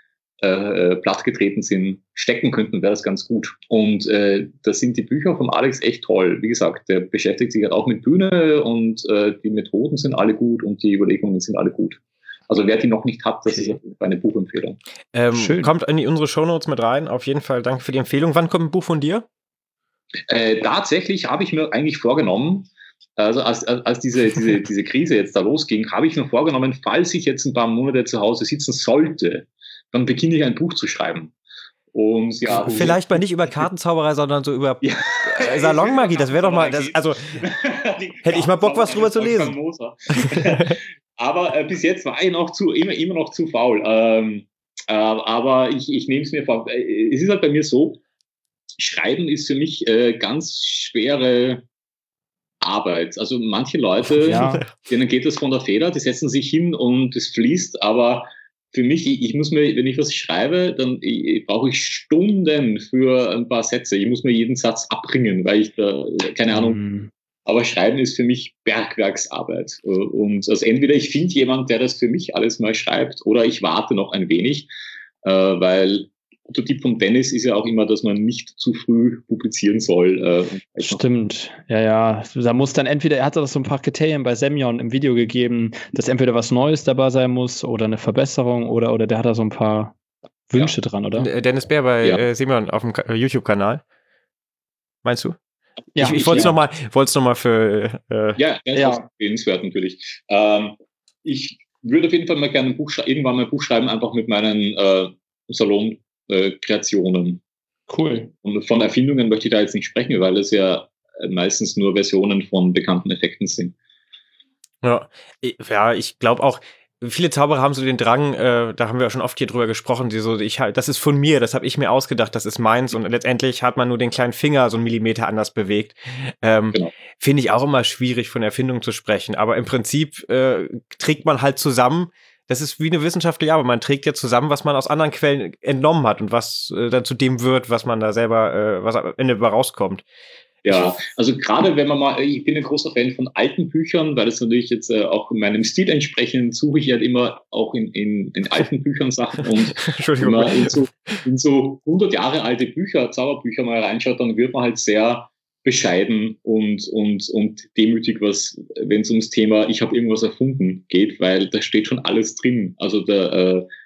äh, plattgetreten sind, stecken könnten, wäre das ganz gut. Und äh, da sind die Bücher vom Alex echt toll. Wie gesagt, der beschäftigt sich halt auch mit Bühne und äh, die Methoden sind alle gut und die Überlegungen sind alle gut. Also wer die noch nicht hat, das ist auf jeden Fall eine Buchempfehlung. Ähm, Schön. Kommt in unsere Shownotes mit rein. Auf jeden Fall danke für die Empfehlung. Wann kommt ein Buch von dir? Äh, tatsächlich habe ich mir eigentlich vorgenommen, also als, als diese, diese, diese Krise jetzt da losging, habe ich mir vorgenommen, falls ich jetzt ein paar Monate zu Hause sitzen sollte, dann beginne ich ein Buch zu schreiben. Und ja, vielleicht mal nicht über Kartenzauberei, sondern so über ja. Salonmagie. Das wäre doch mal, das, also hätte ich mal Bock, was drüber zu lesen. Aber äh, bis jetzt war ich noch zu, immer, immer noch zu faul. Ähm, äh, aber ich, ich nehme es mir vor. Äh, es ist halt bei mir so, Schreiben ist für mich äh, ganz schwere Arbeit. Also manche Leute, ja. denen geht das von der Feder, die setzen sich hin und es fließt, aber für mich, ich, ich muss mir, wenn ich was schreibe, dann ich, brauche ich Stunden für ein paar Sätze. Ich muss mir jeden Satz abbringen, weil ich da, keine Ahnung, mm. aber Schreiben ist für mich Bergwerksarbeit. Und also entweder ich finde jemanden, der das für mich alles mal schreibt, oder ich warte noch ein wenig, äh, weil der Tipp von Dennis ist ja auch immer, dass man nicht zu früh publizieren soll. Äh, Stimmt, ja, ja. Da muss dann entweder, er hat das so ein paar Kriterien bei Semyon im Video gegeben, dass entweder was Neues dabei sein muss oder eine Verbesserung oder, oder der hat da so ein paar Wünsche ja. dran, oder? Dennis Bär bei ja. äh, Semyon auf dem Ka- YouTube-Kanal. Meinst du? Ja, ich ich wollte es ja. nochmal noch mal für... Äh, ja, ja, ja. Empfehlenswert natürlich. Ähm, ich würde auf jeden Fall mal gerne ein Buch, irgendwann mal ein Buch schreiben, einfach mit meinen äh, Salon Äh, Kreationen. Cool. Und von Erfindungen möchte ich da jetzt nicht sprechen, weil es ja meistens nur Versionen von bekannten Effekten sind. Ja, ja, ich glaube auch, viele Zauberer haben so den Drang, äh, da haben wir auch schon oft hier drüber gesprochen, die so, ich halt, das ist von mir, das habe ich mir ausgedacht, das ist meins und letztendlich hat man nur den kleinen Finger so einen Millimeter anders bewegt. Ähm, genau. Finde ich auch immer schwierig, von Erfindung zu sprechen, aber im Prinzip äh, trägt man halt zusammen. Das ist wie eine wissenschaftliche Arbeit. Man trägt ja zusammen, was man aus anderen Quellen entnommen hat und was äh, dann zu dem wird, was man da selber, äh, was am Ende rauskommt. Ja, also gerade wenn man mal, ich bin ein großer Fan von alten Büchern, weil das natürlich jetzt äh, auch meinem Stil entsprechend suche ich halt immer auch in, in, in alten Büchern Sachen und wenn man in so, in so hundert Jahre alte Bücher, Zauberbücher mal reinschaut, dann wird man halt sehr bescheiden und, und, und demütig, was, wenn es ums Thema ich habe irgendwas erfunden geht, weil da steht schon alles drin. Also der, äh,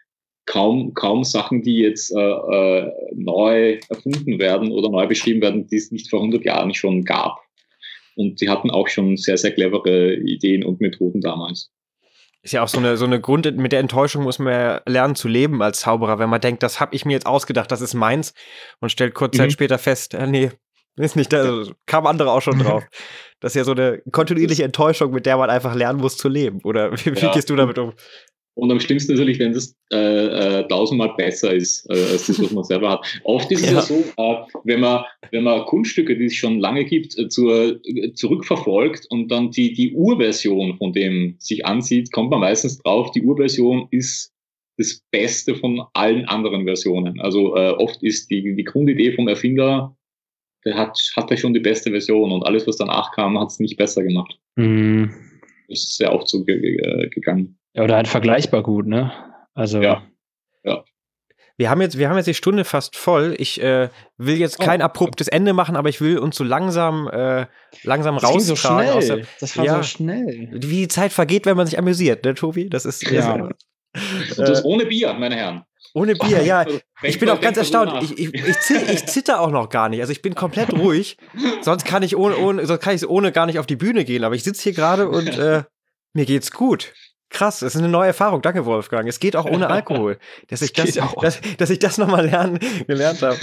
kaum, kaum Sachen, die jetzt äh, äh, neu erfunden werden oder neu beschrieben werden, die es nicht vor hundert Jahren schon gab. Und die hatten auch schon sehr, sehr clevere Ideen und Methoden damals. Ist ja auch so eine, so eine Grund, mit der Enttäuschung muss man ja lernen zu leben als Zauberer, wenn man denkt, das habe ich mir jetzt ausgedacht, das ist meins und stellt kurz mhm. Zeit später fest, äh, nee, ist nicht, da also, kamen andere auch schon drauf. Das ist ja so eine kontinuierliche Enttäuschung, mit der man einfach lernen muss zu leben. Oder wie, ja. wie gehst du damit um? Und am schlimmsten natürlich, wenn das äh, äh, tausendmal besser ist, äh, als das, was man selber hat. Oft ist es ja, ja so, äh, wenn man wenn man Kunststücke, die es schon lange gibt, äh, zur, äh, zurückverfolgt und dann die, die Urversion von dem sich ansieht, kommt man meistens drauf, die Urversion ist das Beste von allen anderen Versionen. Also äh, oft ist die, die Grundidee vom Erfinder, der hat, hat er schon die beste Version und alles, was danach kam, hat es nicht besser gemacht. Mhm. Das ist sehr oft so ge- ge- gegangen. Ja, oder halt vergleichbar gut, ne? Also. Ja. ja. Wir haben jetzt, wir haben jetzt die Stunde fast voll. Ich äh, will jetzt kein oh. abruptes Ende machen, aber ich will uns so langsam, äh, langsam das raustragen. So aus der, der, das war ja, so schnell. Wie die Zeit vergeht, wenn man sich amüsiert, ne, Tobi? Das ist. Ja. Das, und das äh, ohne Bier, meine Herren. Ohne Bier, ja. Ich bin auch ganz erstaunt. Ich, ich, ich, zitter, ich zitter auch noch gar nicht. Also ich bin komplett ruhig. Sonst kann ich ohne, ohne, sonst kann ich ohne gar nicht auf die Bühne gehen. Aber ich sitze hier gerade und äh, mir geht's gut. Krass, das ist eine neue Erfahrung. Danke, Wolfgang. Es geht auch ohne Alkohol. Dass ich das, dass, dass ich das nochmal lernen, gelernt habe.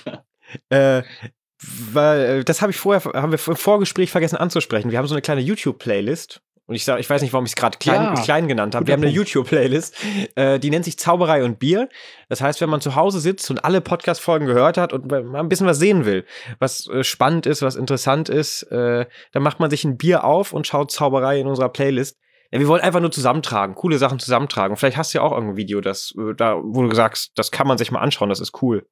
äh, weil, das habe ich vorher, haben wir im Vorgespräch vergessen anzusprechen. Wir haben so eine kleine YouTube-Playlist. Und ich sag, ich weiß nicht, warum ich es gerade klein, ja, klein genannt habe. Wir haben eine YouTube-Playlist, äh, die nennt sich Zauberei und Bier. Das heißt, wenn man zu Hause sitzt und alle Podcast-Folgen gehört hat und mal ein bisschen was sehen will, was äh, spannend ist, was interessant ist, äh, dann macht man sich ein Bier auf und schaut Zauberei in unserer Playlist. Ja, wir wollen einfach nur zusammentragen, coole Sachen zusammentragen. Vielleicht hast du ja auch irgendein Video, das, äh, da, wo du sagst, das kann man sich mal anschauen, das ist cool.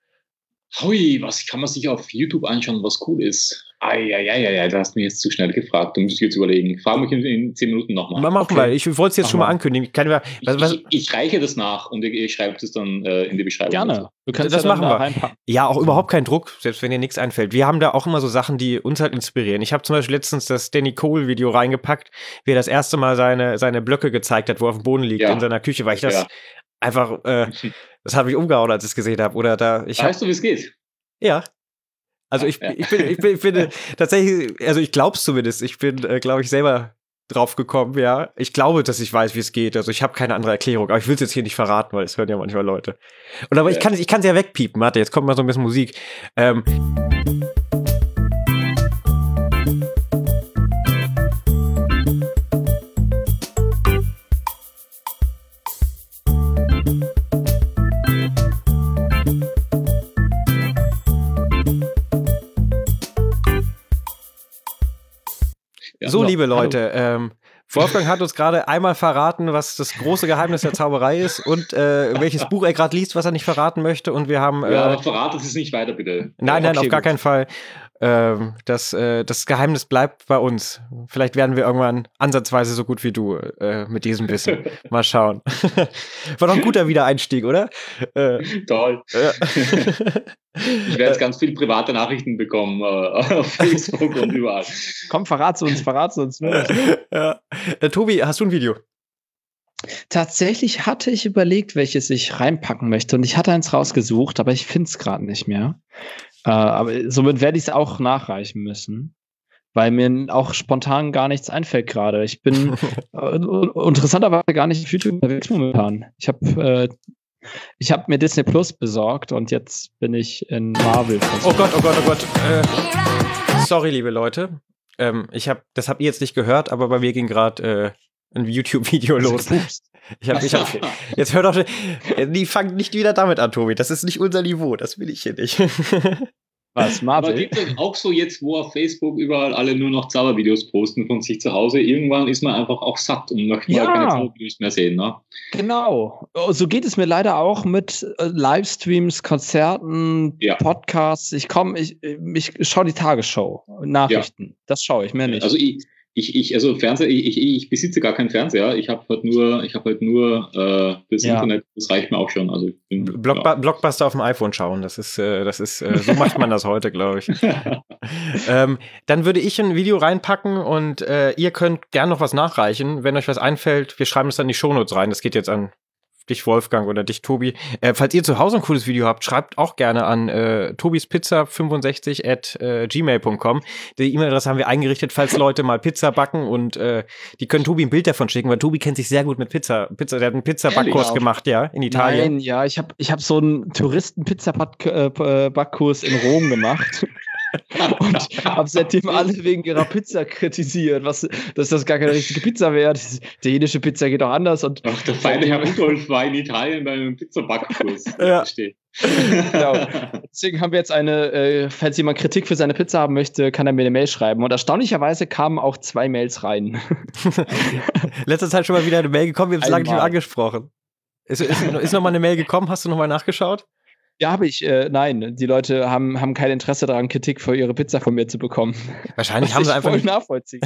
Hui, was kann man sich auf YouTube anschauen, was cool ist? Eieieiei, da hast du mich jetzt zu schnell gefragt. Du musst jetzt überlegen. Frag mich in, in zehn Minuten nochmal. Mach okay. mal, ich wollte es jetzt Mach schon mal ankündigen. Ich, kann, was, ich, was, ich, ich reiche das nach und ich, ich schreibe das dann äh, in die Beschreibung. Gerne. Du kannst das ja machen wir. Ja, auch überhaupt kein Druck, selbst wenn dir nichts einfällt. Wir haben da auch immer so Sachen, die uns halt inspirieren. Ich habe zum Beispiel letztens das Danny Cole-Video reingepackt, wie er das erste Mal seine, seine Blöcke gezeigt hat, wo er auf dem Boden liegt ja. in seiner Küche, weil ich das ja. einfach, äh, das habe ich umgehauen, als ich es gesehen habe. Oder da, ich weißt hab, du, wie es geht? Ja. Also ich, ja. ich, bin, ich, bin, ich bin tatsächlich, also ich glaube es zumindest, ich bin, äh, glaube ich, selber drauf gekommen, ja. Ich glaube, dass ich weiß, wie es geht. Also ich habe keine andere Erklärung, aber ich will es jetzt hier nicht verraten, weil es hören ja manchmal Leute. Und aber ja. ich kann es ich kann's ja wegpiepen. Warte, jetzt kommt mal so ein bisschen Musik. Ähm. So, liebe Leute, ähm, Wolfgang hat uns gerade einmal verraten, was das große Geheimnis der Zauberei ist und äh, welches Buch er gerade liest, was er nicht verraten möchte. Und wir haben. Äh, ja, aber verratet es nicht weiter, bitte. Nein, nein, okay, auf gar gut. keinen Fall. Ähm, das, äh, das Geheimnis bleibt bei uns. Vielleicht werden wir irgendwann ansatzweise so gut wie du äh, mit diesem Wissen. Mal schauen. War doch ein guter Wiedereinstieg, oder? Äh, Toll. Ja. Ich werde jetzt ganz viele private Nachrichten bekommen äh, auf Facebook und überall. Komm, verrat's uns, verrat's uns. Ne? Ja. Äh, Tobi, hast du ein Video? Tatsächlich hatte ich überlegt, welches ich reinpacken möchte und ich hatte eins rausgesucht, aber ich finde es gerade nicht mehr. Äh, aber somit werde ich es auch nachreichen müssen, weil mir auch spontan gar nichts einfällt gerade. Ich bin äh, interessanterweise gar nicht auf YouTube unterwegs momentan. Ich habe äh, ich habe mir Disney Plus besorgt und jetzt bin ich in Marvel. Oh Gott, oh Gott, oh Gott. Äh, sorry, liebe Leute. Ähm, ich hab, das habt ihr jetzt nicht gehört, aber bei mir ging gerade äh, ein YouTube-Video los. Ich hab, ich hab, jetzt hör doch, die fangen nicht wieder damit an, Tobi. Das ist nicht unser Niveau, das will ich hier nicht. Was, Marvel? Aber gibt es auch so jetzt, wo auf Facebook überall alle nur noch Zaubervideos posten von sich zu Hause, irgendwann ist man einfach auch satt und möchte ja. mal keine Zaubervideos mehr sehen, ne? Genau. So geht es mir leider auch mit äh, Livestreams, Konzerten, ja. Podcasts. Ich komme, ich, ich schaue die Tagesschau, Nachrichten. Ja. Das schaue ich mir nicht. Also ich Ich, ich, also Fernseher, ich, ich, ich besitze gar keinen Fernseher. Ich habe halt nur, ich habe halt nur äh, das ja. Internet. Das reicht mir auch schon. Also ich bin, Blockba- ja. Blockbuster auf dem iPhone schauen. Das ist, äh, das ist, äh, so macht man das heute, glaube ich. ähm, dann würde ich ein Video reinpacken und äh, ihr könnt gern noch was nachreichen, wenn euch was einfällt. Wir schreiben es dann in die Shownotes rein. Das geht jetzt an dich Wolfgang oder dich Tobi. Äh, falls ihr zu Hause ein cooles Video habt, schreibt auch gerne an äh, tobispizza fünfundsechzig at gmail punkt com. Die E-Mail-Adresse haben wir eingerichtet, falls Leute mal Pizza backen und äh, die können Tobi ein Bild davon schicken, weil Tobi kennt sich sehr gut mit Pizza. Pizza, der hat einen Pizza-Backkurs gemacht, ja, in Italien. Nein, ja, ich habe ich hab so einen Touristen-Pizza-Backkurs in Rom gemacht. Und habe seitdem alle wegen ihrer Pizza kritisiert, was, dass das gar keine richtige Pizza wäre. Die italienische Pizza geht auch anders. Und Ach, der feine Herr Rudolf war in Italien bei einem Pizzabackkurs. Ja. Genau. Deswegen haben wir jetzt eine, äh, falls jemand Kritik für seine Pizza haben möchte, kann er mir eine Mail schreiben. Und erstaunlicherweise kamen auch zwei Mails rein. Letzte Zeit schon mal wieder eine Mail gekommen, wir haben es lange nicht mehr angesprochen. Ist, ist, ist noch mal eine Mail gekommen? Hast du noch mal nachgeschaut? Ja, habe ich. Äh, nein, die Leute haben, haben kein Interesse daran, Kritik für ihre Pizza von mir zu bekommen. Wahrscheinlich haben sie einfach voll nicht nachvollziehen.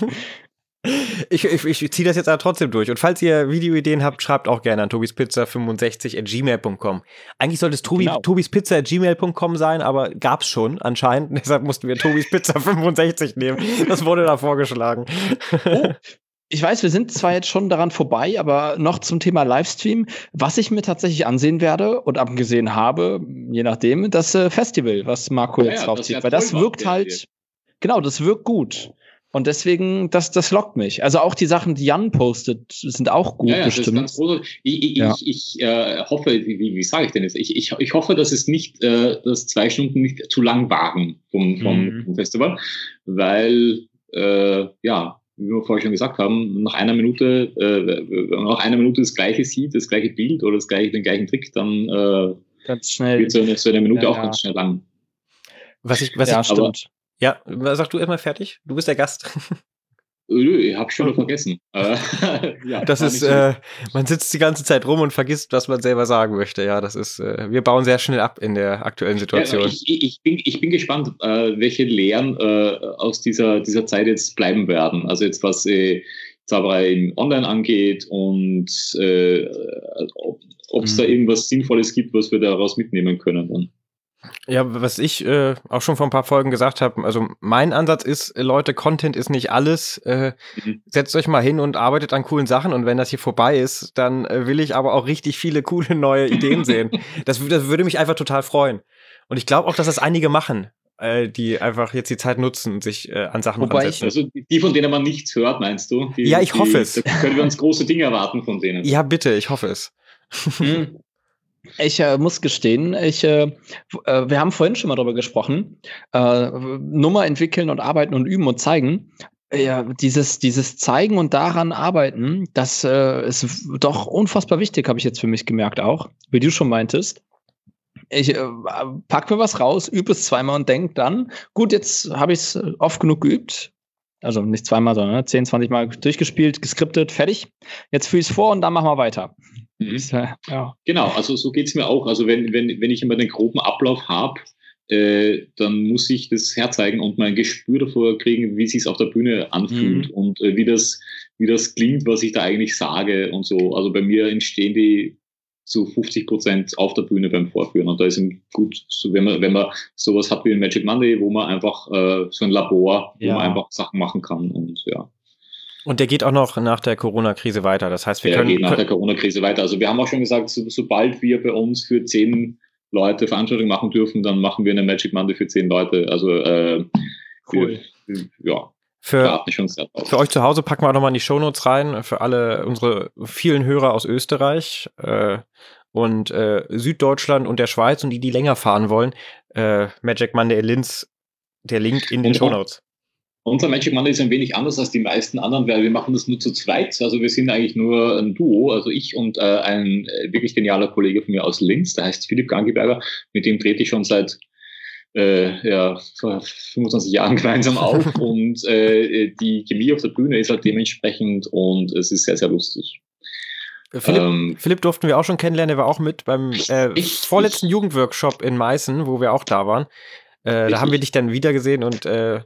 ich ich, ich ziehe das jetzt aber trotzdem durch. Und falls ihr Videoideen habt, schreibt auch gerne an tobispizza fünfundsechzig at gmail punkt com. Eigentlich sollte es Tobi, genau. tobispizza at gmail punkt com sein, aber gab's schon anscheinend. Deshalb mussten wir tobispizza fünfundsechzig nehmen. Das wurde da vorgeschlagen. Oh. Ich weiß, wir sind zwar jetzt schon daran vorbei, aber noch zum Thema Livestream, was ich mir tatsächlich ansehen werde und abgesehen habe, je nachdem, das äh, Festival, was Marco ja, jetzt ja, draufzieht. Weil das wirkt halt, hier. genau, das wirkt gut. Und deswegen, das, das lockt mich. Also auch die Sachen, die Jan postet, sind auch gut ja, ja, bestimmt. Das ist ganz groß. Ich, ich, ja. ich, ich äh, hoffe, wie, wie sage ich denn jetzt? Ich, ich, ich hoffe, dass es nicht, äh, dass zwei Stunden nicht zu lang waren vom, vom, mhm. vom Festival, weil, äh, ja, wie wir vorher schon gesagt haben, nach einer Minute, äh, wenn man nach einer Minute das gleiche sieht, das gleiche Bild oder das gleiche, den gleichen Trick, dann äh, ganz schnell. wird so eine, so eine Minute ja, auch ja. ganz schnell lang. Was ich, was ja, ich, stimmt. Ja, sag du erstmal fertig. Du bist der Gast. Ich hab schon vergessen. ja, das ist, so. äh, man sitzt die ganze Zeit rum und vergisst, was man selber sagen möchte. Ja, das ist, äh, wir bauen sehr schnell ab in der aktuellen Situation. Ja, ich, ich, bin, ich bin gespannt, äh, welche Lehren äh, aus dieser, dieser Zeit jetzt bleiben werden. Also jetzt, was äh, Zauberei online angeht und äh, ob es mhm. da irgendwas Sinnvolles gibt, was wir daraus mitnehmen können dann. Ja, was ich äh, auch schon vor ein paar Folgen gesagt habe, also mein Ansatz ist, Leute, Content ist nicht alles. Äh, mhm. Setzt euch mal hin und arbeitet an coolen Sachen und wenn das hier vorbei ist, dann äh, will ich aber auch richtig viele coole neue Ideen sehen. Das, das würde mich einfach total freuen. Und ich glaube auch, dass das einige machen, äh, die einfach jetzt die Zeit nutzen und sich äh, an Sachen ransetzen. Also die, von denen man nichts hört, meinst du? Die, ja, ich die, hoffe es. Da können wir uns große Dinge erwarten von denen. Ja, bitte, ich hoffe es. Mhm. Ich äh, muss gestehen, ich, äh, äh, wir haben vorhin schon mal darüber gesprochen, äh, Nummer entwickeln und arbeiten und üben und zeigen. Ja, dieses, dieses Zeigen und daran arbeiten, das äh, ist doch unfassbar wichtig, habe ich jetzt für mich gemerkt auch, wie du schon meintest. Ich äh, pack mir was raus, übe es zweimal und denk dann, gut, jetzt habe ich es oft genug geübt. Also nicht zweimal, sondern zehn, zwanzig Mal durchgespielt, geskriptet, fertig. Jetzt fühle ich es vor und dann machen wir weiter. Mhm. Ja. Genau, also so geht es mir auch. Also wenn, wenn, wenn ich immer den groben Ablauf habe, äh, dann muss ich das herzeigen und mein Gespür davor kriegen, wie es sich auf der Bühne anfühlt mhm. und äh, wie das, wie das klingt, was ich da eigentlich sage und so. Also bei mir entstehen die zu fünfzig Prozent auf der Bühne beim Vorführen und da ist es gut, so wenn man, wenn man sowas hat wie ein Magic Monday, wo man einfach äh, so ein Labor, wo ja. man einfach Sachen machen kann und ja. Und der geht auch noch nach der Corona-Krise weiter. Das heißt, wir der können... Der geht nach der Corona-Krise weiter. Also wir haben auch schon gesagt, so, sobald wir bei uns für zehn Leute Veranstaltungen machen dürfen, dann machen wir eine Magic Monday für zehn Leute. Also äh, cool. Wir, ja, für, schon sehr drauf. Für euch zu Hause packen wir auch nochmal in die Shownotes rein, für alle unsere vielen Hörer aus Österreich äh, und äh, Süddeutschland und der Schweiz und die, die länger fahren wollen. Äh, Magic Monday Linz, der Link in den und Shownotes. Unser Magic Monday ist ein wenig anders als die meisten anderen, weil wir machen das nur zu zweit. Also wir sind eigentlich nur ein Duo, also ich und äh, ein äh, wirklich genialer Kollege von mir aus Linz, der heißt Philipp Gangiberger. Mit dem trete ich schon seit äh, ja, fünfundzwanzig Jahren gemeinsam auf und äh, die Chemie auf der Bühne ist halt dementsprechend und es ist sehr, sehr lustig. Philipp, ähm, Philipp durften wir auch schon kennenlernen, der war auch mit beim äh, ich, vorletzten ich, Jugendworkshop in Meißen, wo wir auch da waren. Äh, da haben wir dich dann wieder gesehen und äh,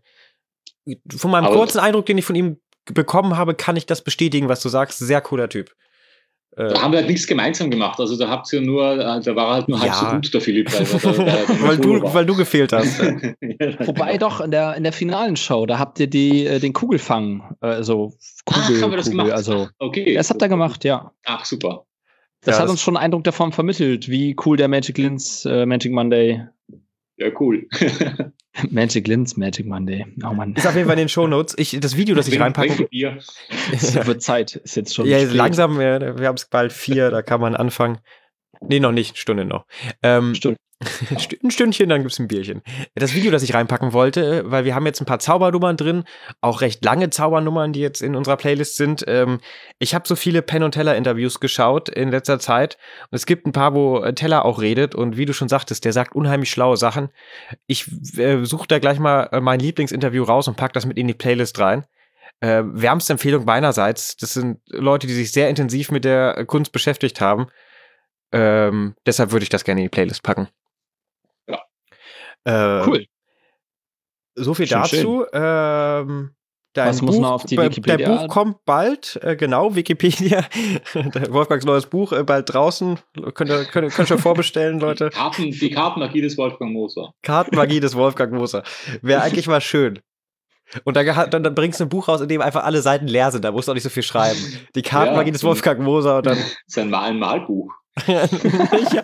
von meinem aber kurzen Eindruck, den ich von ihm bekommen habe, kann ich das bestätigen, was du sagst. Sehr cooler Typ. Da äh, haben wir halt nichts gemeinsam gemacht. Also da habt ihr nur, da war halt nur halb ja. so gut, der Philipp. Der, der, der weil, du, weil du gefehlt hast. Wobei doch, in der, in der finalen Show, da habt ihr die, den Kugelfang, also Kugel, Ach, haben wir das Kugel, gemacht? Also, okay. Das habt ihr gemacht, ja. Ach, super. Das ja, hat das uns schon einen Eindruck davon vermittelt, wie cool der Magic Linz äh, Magic Monday. Ja, cool. Magic Linz Magic Monday. Oh Mann. ist auf jeden Fall in den Shownotes. Ich, das Video, das ich reinpacken. Es wird Zeit, ist jetzt schon. Ja, spät. langsam, wir, wir haben es bald vier, da kann man anfangen. Nee, noch nicht, eine Stunde noch. Ähm, Stunde. Ein Stündchen, dann gibt's ein Bierchen. Das Video, das ich reinpacken wollte, weil wir haben jetzt ein paar Zaubernummern drin, auch recht lange Zaubernummern, die jetzt in unserer Playlist sind. Ähm, ich habe so viele Penn und Teller Interviews geschaut in letzter Zeit und es gibt ein paar, wo Teller auch redet und wie du schon sagtest, der sagt unheimlich schlaue Sachen. Ich äh, suche da gleich mal mein Lieblingsinterview raus und pack das mit in die Playlist rein. Äh, wärmste Empfehlung meinerseits. Das sind Leute, die sich sehr intensiv mit der Kunst beschäftigt haben. Ähm, deshalb würde ich das gerne in die Playlist packen. Äh, cool. So viel Schön, dazu. Ähm, dein Was muss Buch, noch auf die äh, Wikipedia? Dein Buch kommt bald, äh, genau, Wikipedia. Wolfgangs neues Buch äh, bald draußen. Könnt ihr, könnt ihr, könnt ihr schon vorbestellen, Leute. Die, Karten, die Kartenmagie des Wolfgang Moser. Kartenmagie des Wolfgang Moser. Wäre eigentlich mal schön. Und dann, dann, dann bringst du ein Buch raus, in dem einfach alle Seiten leer sind. Da musst du auch nicht so viel schreiben. Die Kartenmagie ja, des Wolfgang Moser und dann. Das ist ein, Mal ein Malbuch. Ja.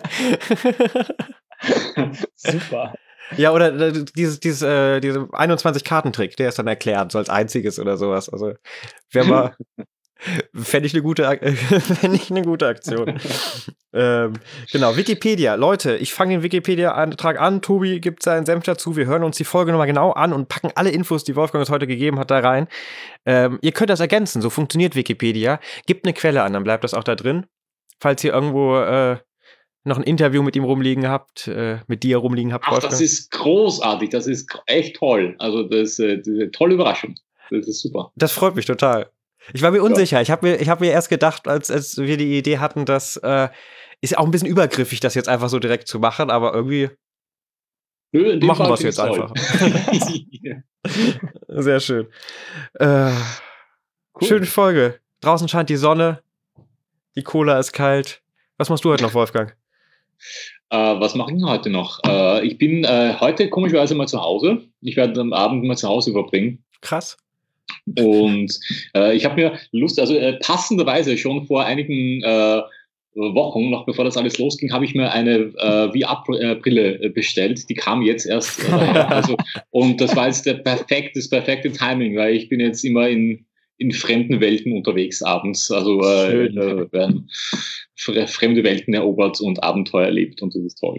Super. Ja, oder dieses, dieses, äh, diese einundzwanzig-Karten-Trick, der ist dann erklärt, so als einziges oder sowas. Also, wäre mal, fände ich eine gute, fände ich eine gute Aktion. ähm, genau, Wikipedia. Leute, ich fange den Wikipedia-Eintrag an. Tobi gibt seinen Senf dazu. Wir hören uns die Folge nochmal genau an und packen alle Infos, die Wolfgang uns heute gegeben hat, da rein. Ähm, ihr könnt das ergänzen. So funktioniert Wikipedia. Gebt eine Quelle an, dann bleibt das auch da drin. Falls ihr irgendwo, äh, noch ein Interview mit ihm rumliegen habt, äh, mit dir rumliegen habt. Ach, Wolfgang. Das ist großartig, das ist echt toll. Also das, äh, das ist eine tolle Überraschung. Das ist super. Das freut mich total. Ich war mir unsicher. Ja. Ich habe mir, ich hab mir erst gedacht, als, als wir die Idee hatten, dass äh, ist auch ein bisschen übergriffig, das jetzt einfach so direkt zu machen, aber irgendwie Nö, in dem machen wir es Fall jetzt toll. einfach. Sehr schön. Äh, cool. Schöne Folge. Draußen scheint die Sonne, die Cola ist kalt. Was machst du heute noch, Wolfgang? Äh, was mache ich denn heute noch? Äh, ich bin äh, heute komischerweise mal zu Hause. Ich werde am Abend mal zu Hause verbringen. Krass. Und äh, ich habe mir Lust, also äh, passenderweise schon vor einigen äh, Wochen, noch bevor das alles losging, habe ich mir eine äh, V R-Brille bestellt. Die kam jetzt erst. Äh, also, und das war jetzt der perfekte, das perfekte Timing, weil ich bin jetzt immer in in fremden Welten unterwegs abends. Also äh, äh, werden fremde Welten erobert und Abenteuer erlebt und das ist toll.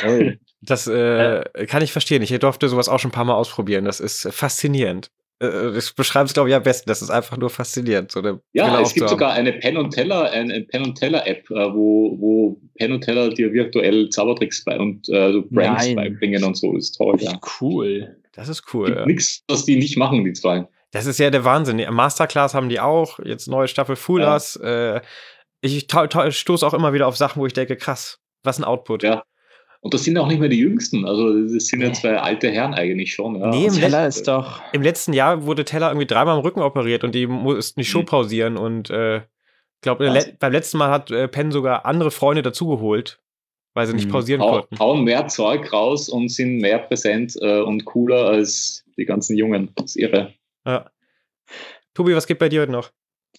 Das äh, kann ich verstehen. Ich durfte sowas auch schon ein paar Mal ausprobieren. Das ist faszinierend. Das beschreibt es, glaube ich, am besten. Das ist einfach nur faszinierend. So eine ja, Brille es gibt aufzuhaben. sogar eine Penn und Teller, eine Penn und Teller App, wo, wo Penn und Teller dir virtuell Zaubertricks bei und äh, so Pranks Nein. beibringen und so. Das ist toll. Ja. Cool. Das ist cool. Gibt Ja. nichts, was die nicht machen, die zwei. Das ist ja der Wahnsinn. Masterclass haben die auch. Jetzt neue Staffel Fullers. Ja. Äh, ich stoße auch immer wieder auf Sachen, wo ich denke, krass, was ein Output. Ja. Und das sind auch nicht mehr die Jüngsten. Also das sind ja zwei alte Herren eigentlich schon. Ja. Nee, im, Teller Let- ist doch im letzten Jahr wurde Teller irgendwie dreimal am Rücken operiert und die mussten die Show Mhm. pausieren. Und äh, ich glaube, le- beim letzten Mal hat äh, Penn sogar andere Freunde dazugeholt, weil sie nicht Mhm. pausieren Hau, konnten. hauen mehr Zeug raus und sind mehr präsent äh, und cooler als die ganzen Jungen. Das ist irre. Ja. Tobi, was geht bei dir heute noch?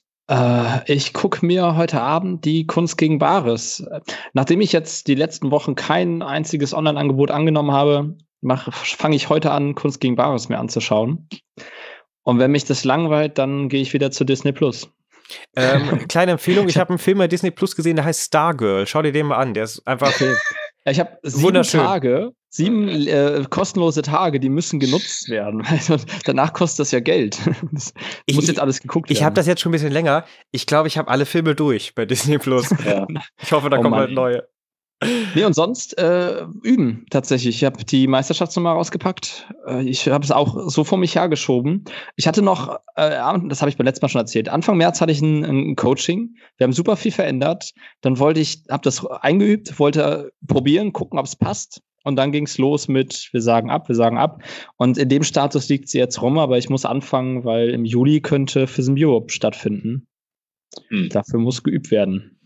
Äh, ich gucke mir heute Abend die Kunst gegen Bares. Nachdem ich jetzt die letzten Wochen kein einziges Online-Angebot angenommen habe, fange ich heute an, Kunst gegen Bares mir anzuschauen. Und wenn mich das langweilt, dann gehe ich wieder zu Disney Plus. Ähm, kleine Empfehlung, ich habe einen Film bei Disney Plus gesehen, der heißt Stargirl. Schau dir den mal an, der ist einfach Okay. Ich habe sieben Wunderschön. Tage, sieben äh, kostenlose Tage, die müssen genutzt werden. Also, danach kostet das ja Geld. Das Ich- muss jetzt alles geguckt werden. Ich habe das jetzt schon ein bisschen länger. Ich glaube, ich habe alle Filme durch bei Disney Plus. Ja. Ich hoffe, da Oh kommen Mann. halt neue. Nee, und sonst äh, üben tatsächlich. Ich habe die Meisterschaftsnummer rausgepackt. Äh, ich habe es auch so vor mich hergeschoben. Ich hatte noch, äh, das habe ich beim letzten Mal schon erzählt, Anfang März hatte ich ein, ein Coaching. Wir haben super viel verändert. Dann wollte ich, habe das eingeübt, wollte probieren, gucken, ob es passt. Und dann ging es los mit, wir sagen ab, wir sagen ab. Und in dem Status liegt sie jetzt rum, aber ich muss anfangen, weil im Juli könnte Fism Europe stattfinden. Hm. Dafür muss geübt werden.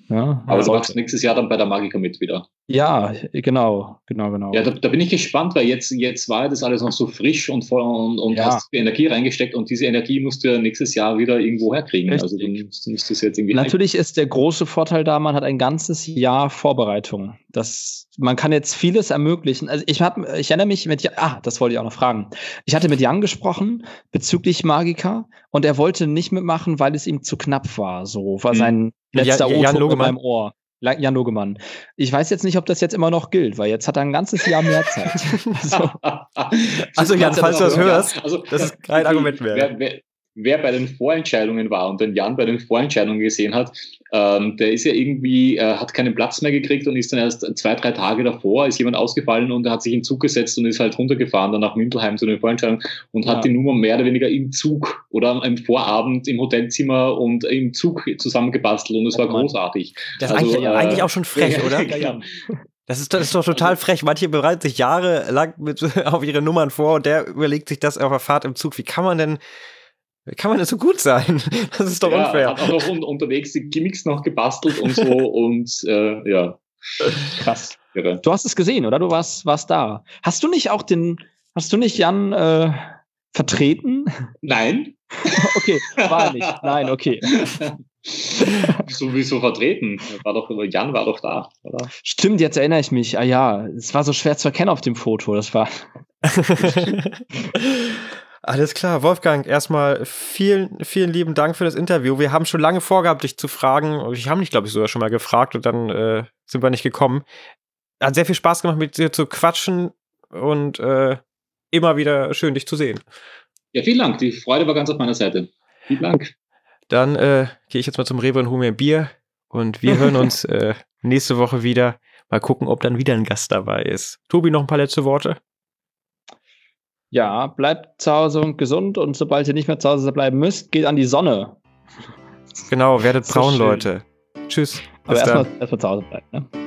Ja, aber du machst nächstes Jahr dann bei der Magica mit wieder. Ja, genau, genau, genau. Ja, da, da bin ich gespannt, weil jetzt, jetzt war das alles noch so frisch und voll und, und ja. hast Energie reingesteckt und diese Energie musst du ja nächstes Jahr wieder irgendwo herkriegen. Richtig. Also du musst, musst das jetzt irgendwie. Natürlich ist der große Vorteil da, man hat ein ganzes Jahr Vorbereitung. Das, man kann jetzt vieles ermöglichen. Also ich hab, ich erinnere mich mit, ah, das wollte ich auch noch fragen. Ich hatte mit Jan gesprochen bezüglich Magica und er wollte nicht mitmachen, weil es ihm zu knapp war. So war sein hm. letzter Jan, Jan O-Ton in meinem Ohr. Jan Logemann. Ich weiß jetzt nicht, ob das jetzt immer noch gilt, weil jetzt hat er ein ganzes Jahr mehr Zeit. Also, also Jan, falls du das hörst, also, das ist kein Argument mehr. Wer, wer, wer bei den Vorentscheidungen war und den Jan bei den Vorentscheidungen gesehen hat, ähm, der ist ja irgendwie, äh, hat keinen Platz mehr gekriegt und ist dann erst zwei, drei Tage davor, ist jemand ausgefallen und er hat sich in den Zug gesetzt und ist halt runtergefahren dann nach Mindelheim zu den Vorentscheidungen und ja. hat die Nummer mehr oder weniger im Zug oder am Vorabend im Hotelzimmer und im Zug zusammengebastelt und es war großartig. Das ist also, eigentlich, äh, eigentlich auch schon frech, oder? Ja. Das ist, das ist doch total frech. Manche bereiten sich jahrelang mit, auf ihre Nummern vor und der überlegt sich das auf der Fahrt im Zug. Wie kann man denn Wie kann man denn so gut sein? Das ist doch ja, unfair. Hat auch noch un- unterwegs die Gimmicks noch gebastelt und so und äh, ja. Krass. Irre. Du hast es gesehen, oder? Du warst, warst da. Hast du nicht auch den, hast du nicht Jan äh, vertreten? Nein. Okay, war nicht. Nein, okay. wieso, wieso vertreten? War doch, Jan war doch da, oder? Stimmt, jetzt erinnere ich mich. Ah ja, es war so schwer zu erkennen auf dem Foto. Das war. Alles klar, Wolfgang, erstmal vielen, vielen lieben Dank für das Interview. Wir haben schon lange vorgehabt, dich zu fragen. Ich habe dich, glaube ich, sogar schon mal gefragt und dann äh, sind wir nicht gekommen. Hat sehr viel Spaß gemacht, mit dir zu quatschen und äh, immer wieder schön, dich zu sehen. Ja, vielen Dank. Die Freude war ganz auf meiner Seite. Vielen Dank. Dann äh, gehe ich jetzt mal zum Rewe und hole mir ein Bier und wir hören uns äh, nächste Woche wieder. Mal gucken, ob dann wieder ein Gast dabei ist. Tobi, noch ein paar letzte Worte? Ja, bleibt zu Hause und gesund und sobald ihr nicht mehr zu Hause bleiben müsst, geht an die Sonne. Genau, werdet braun, so Leute. Tschüss. Aber erstmal erst zu Hause bleiben, ne?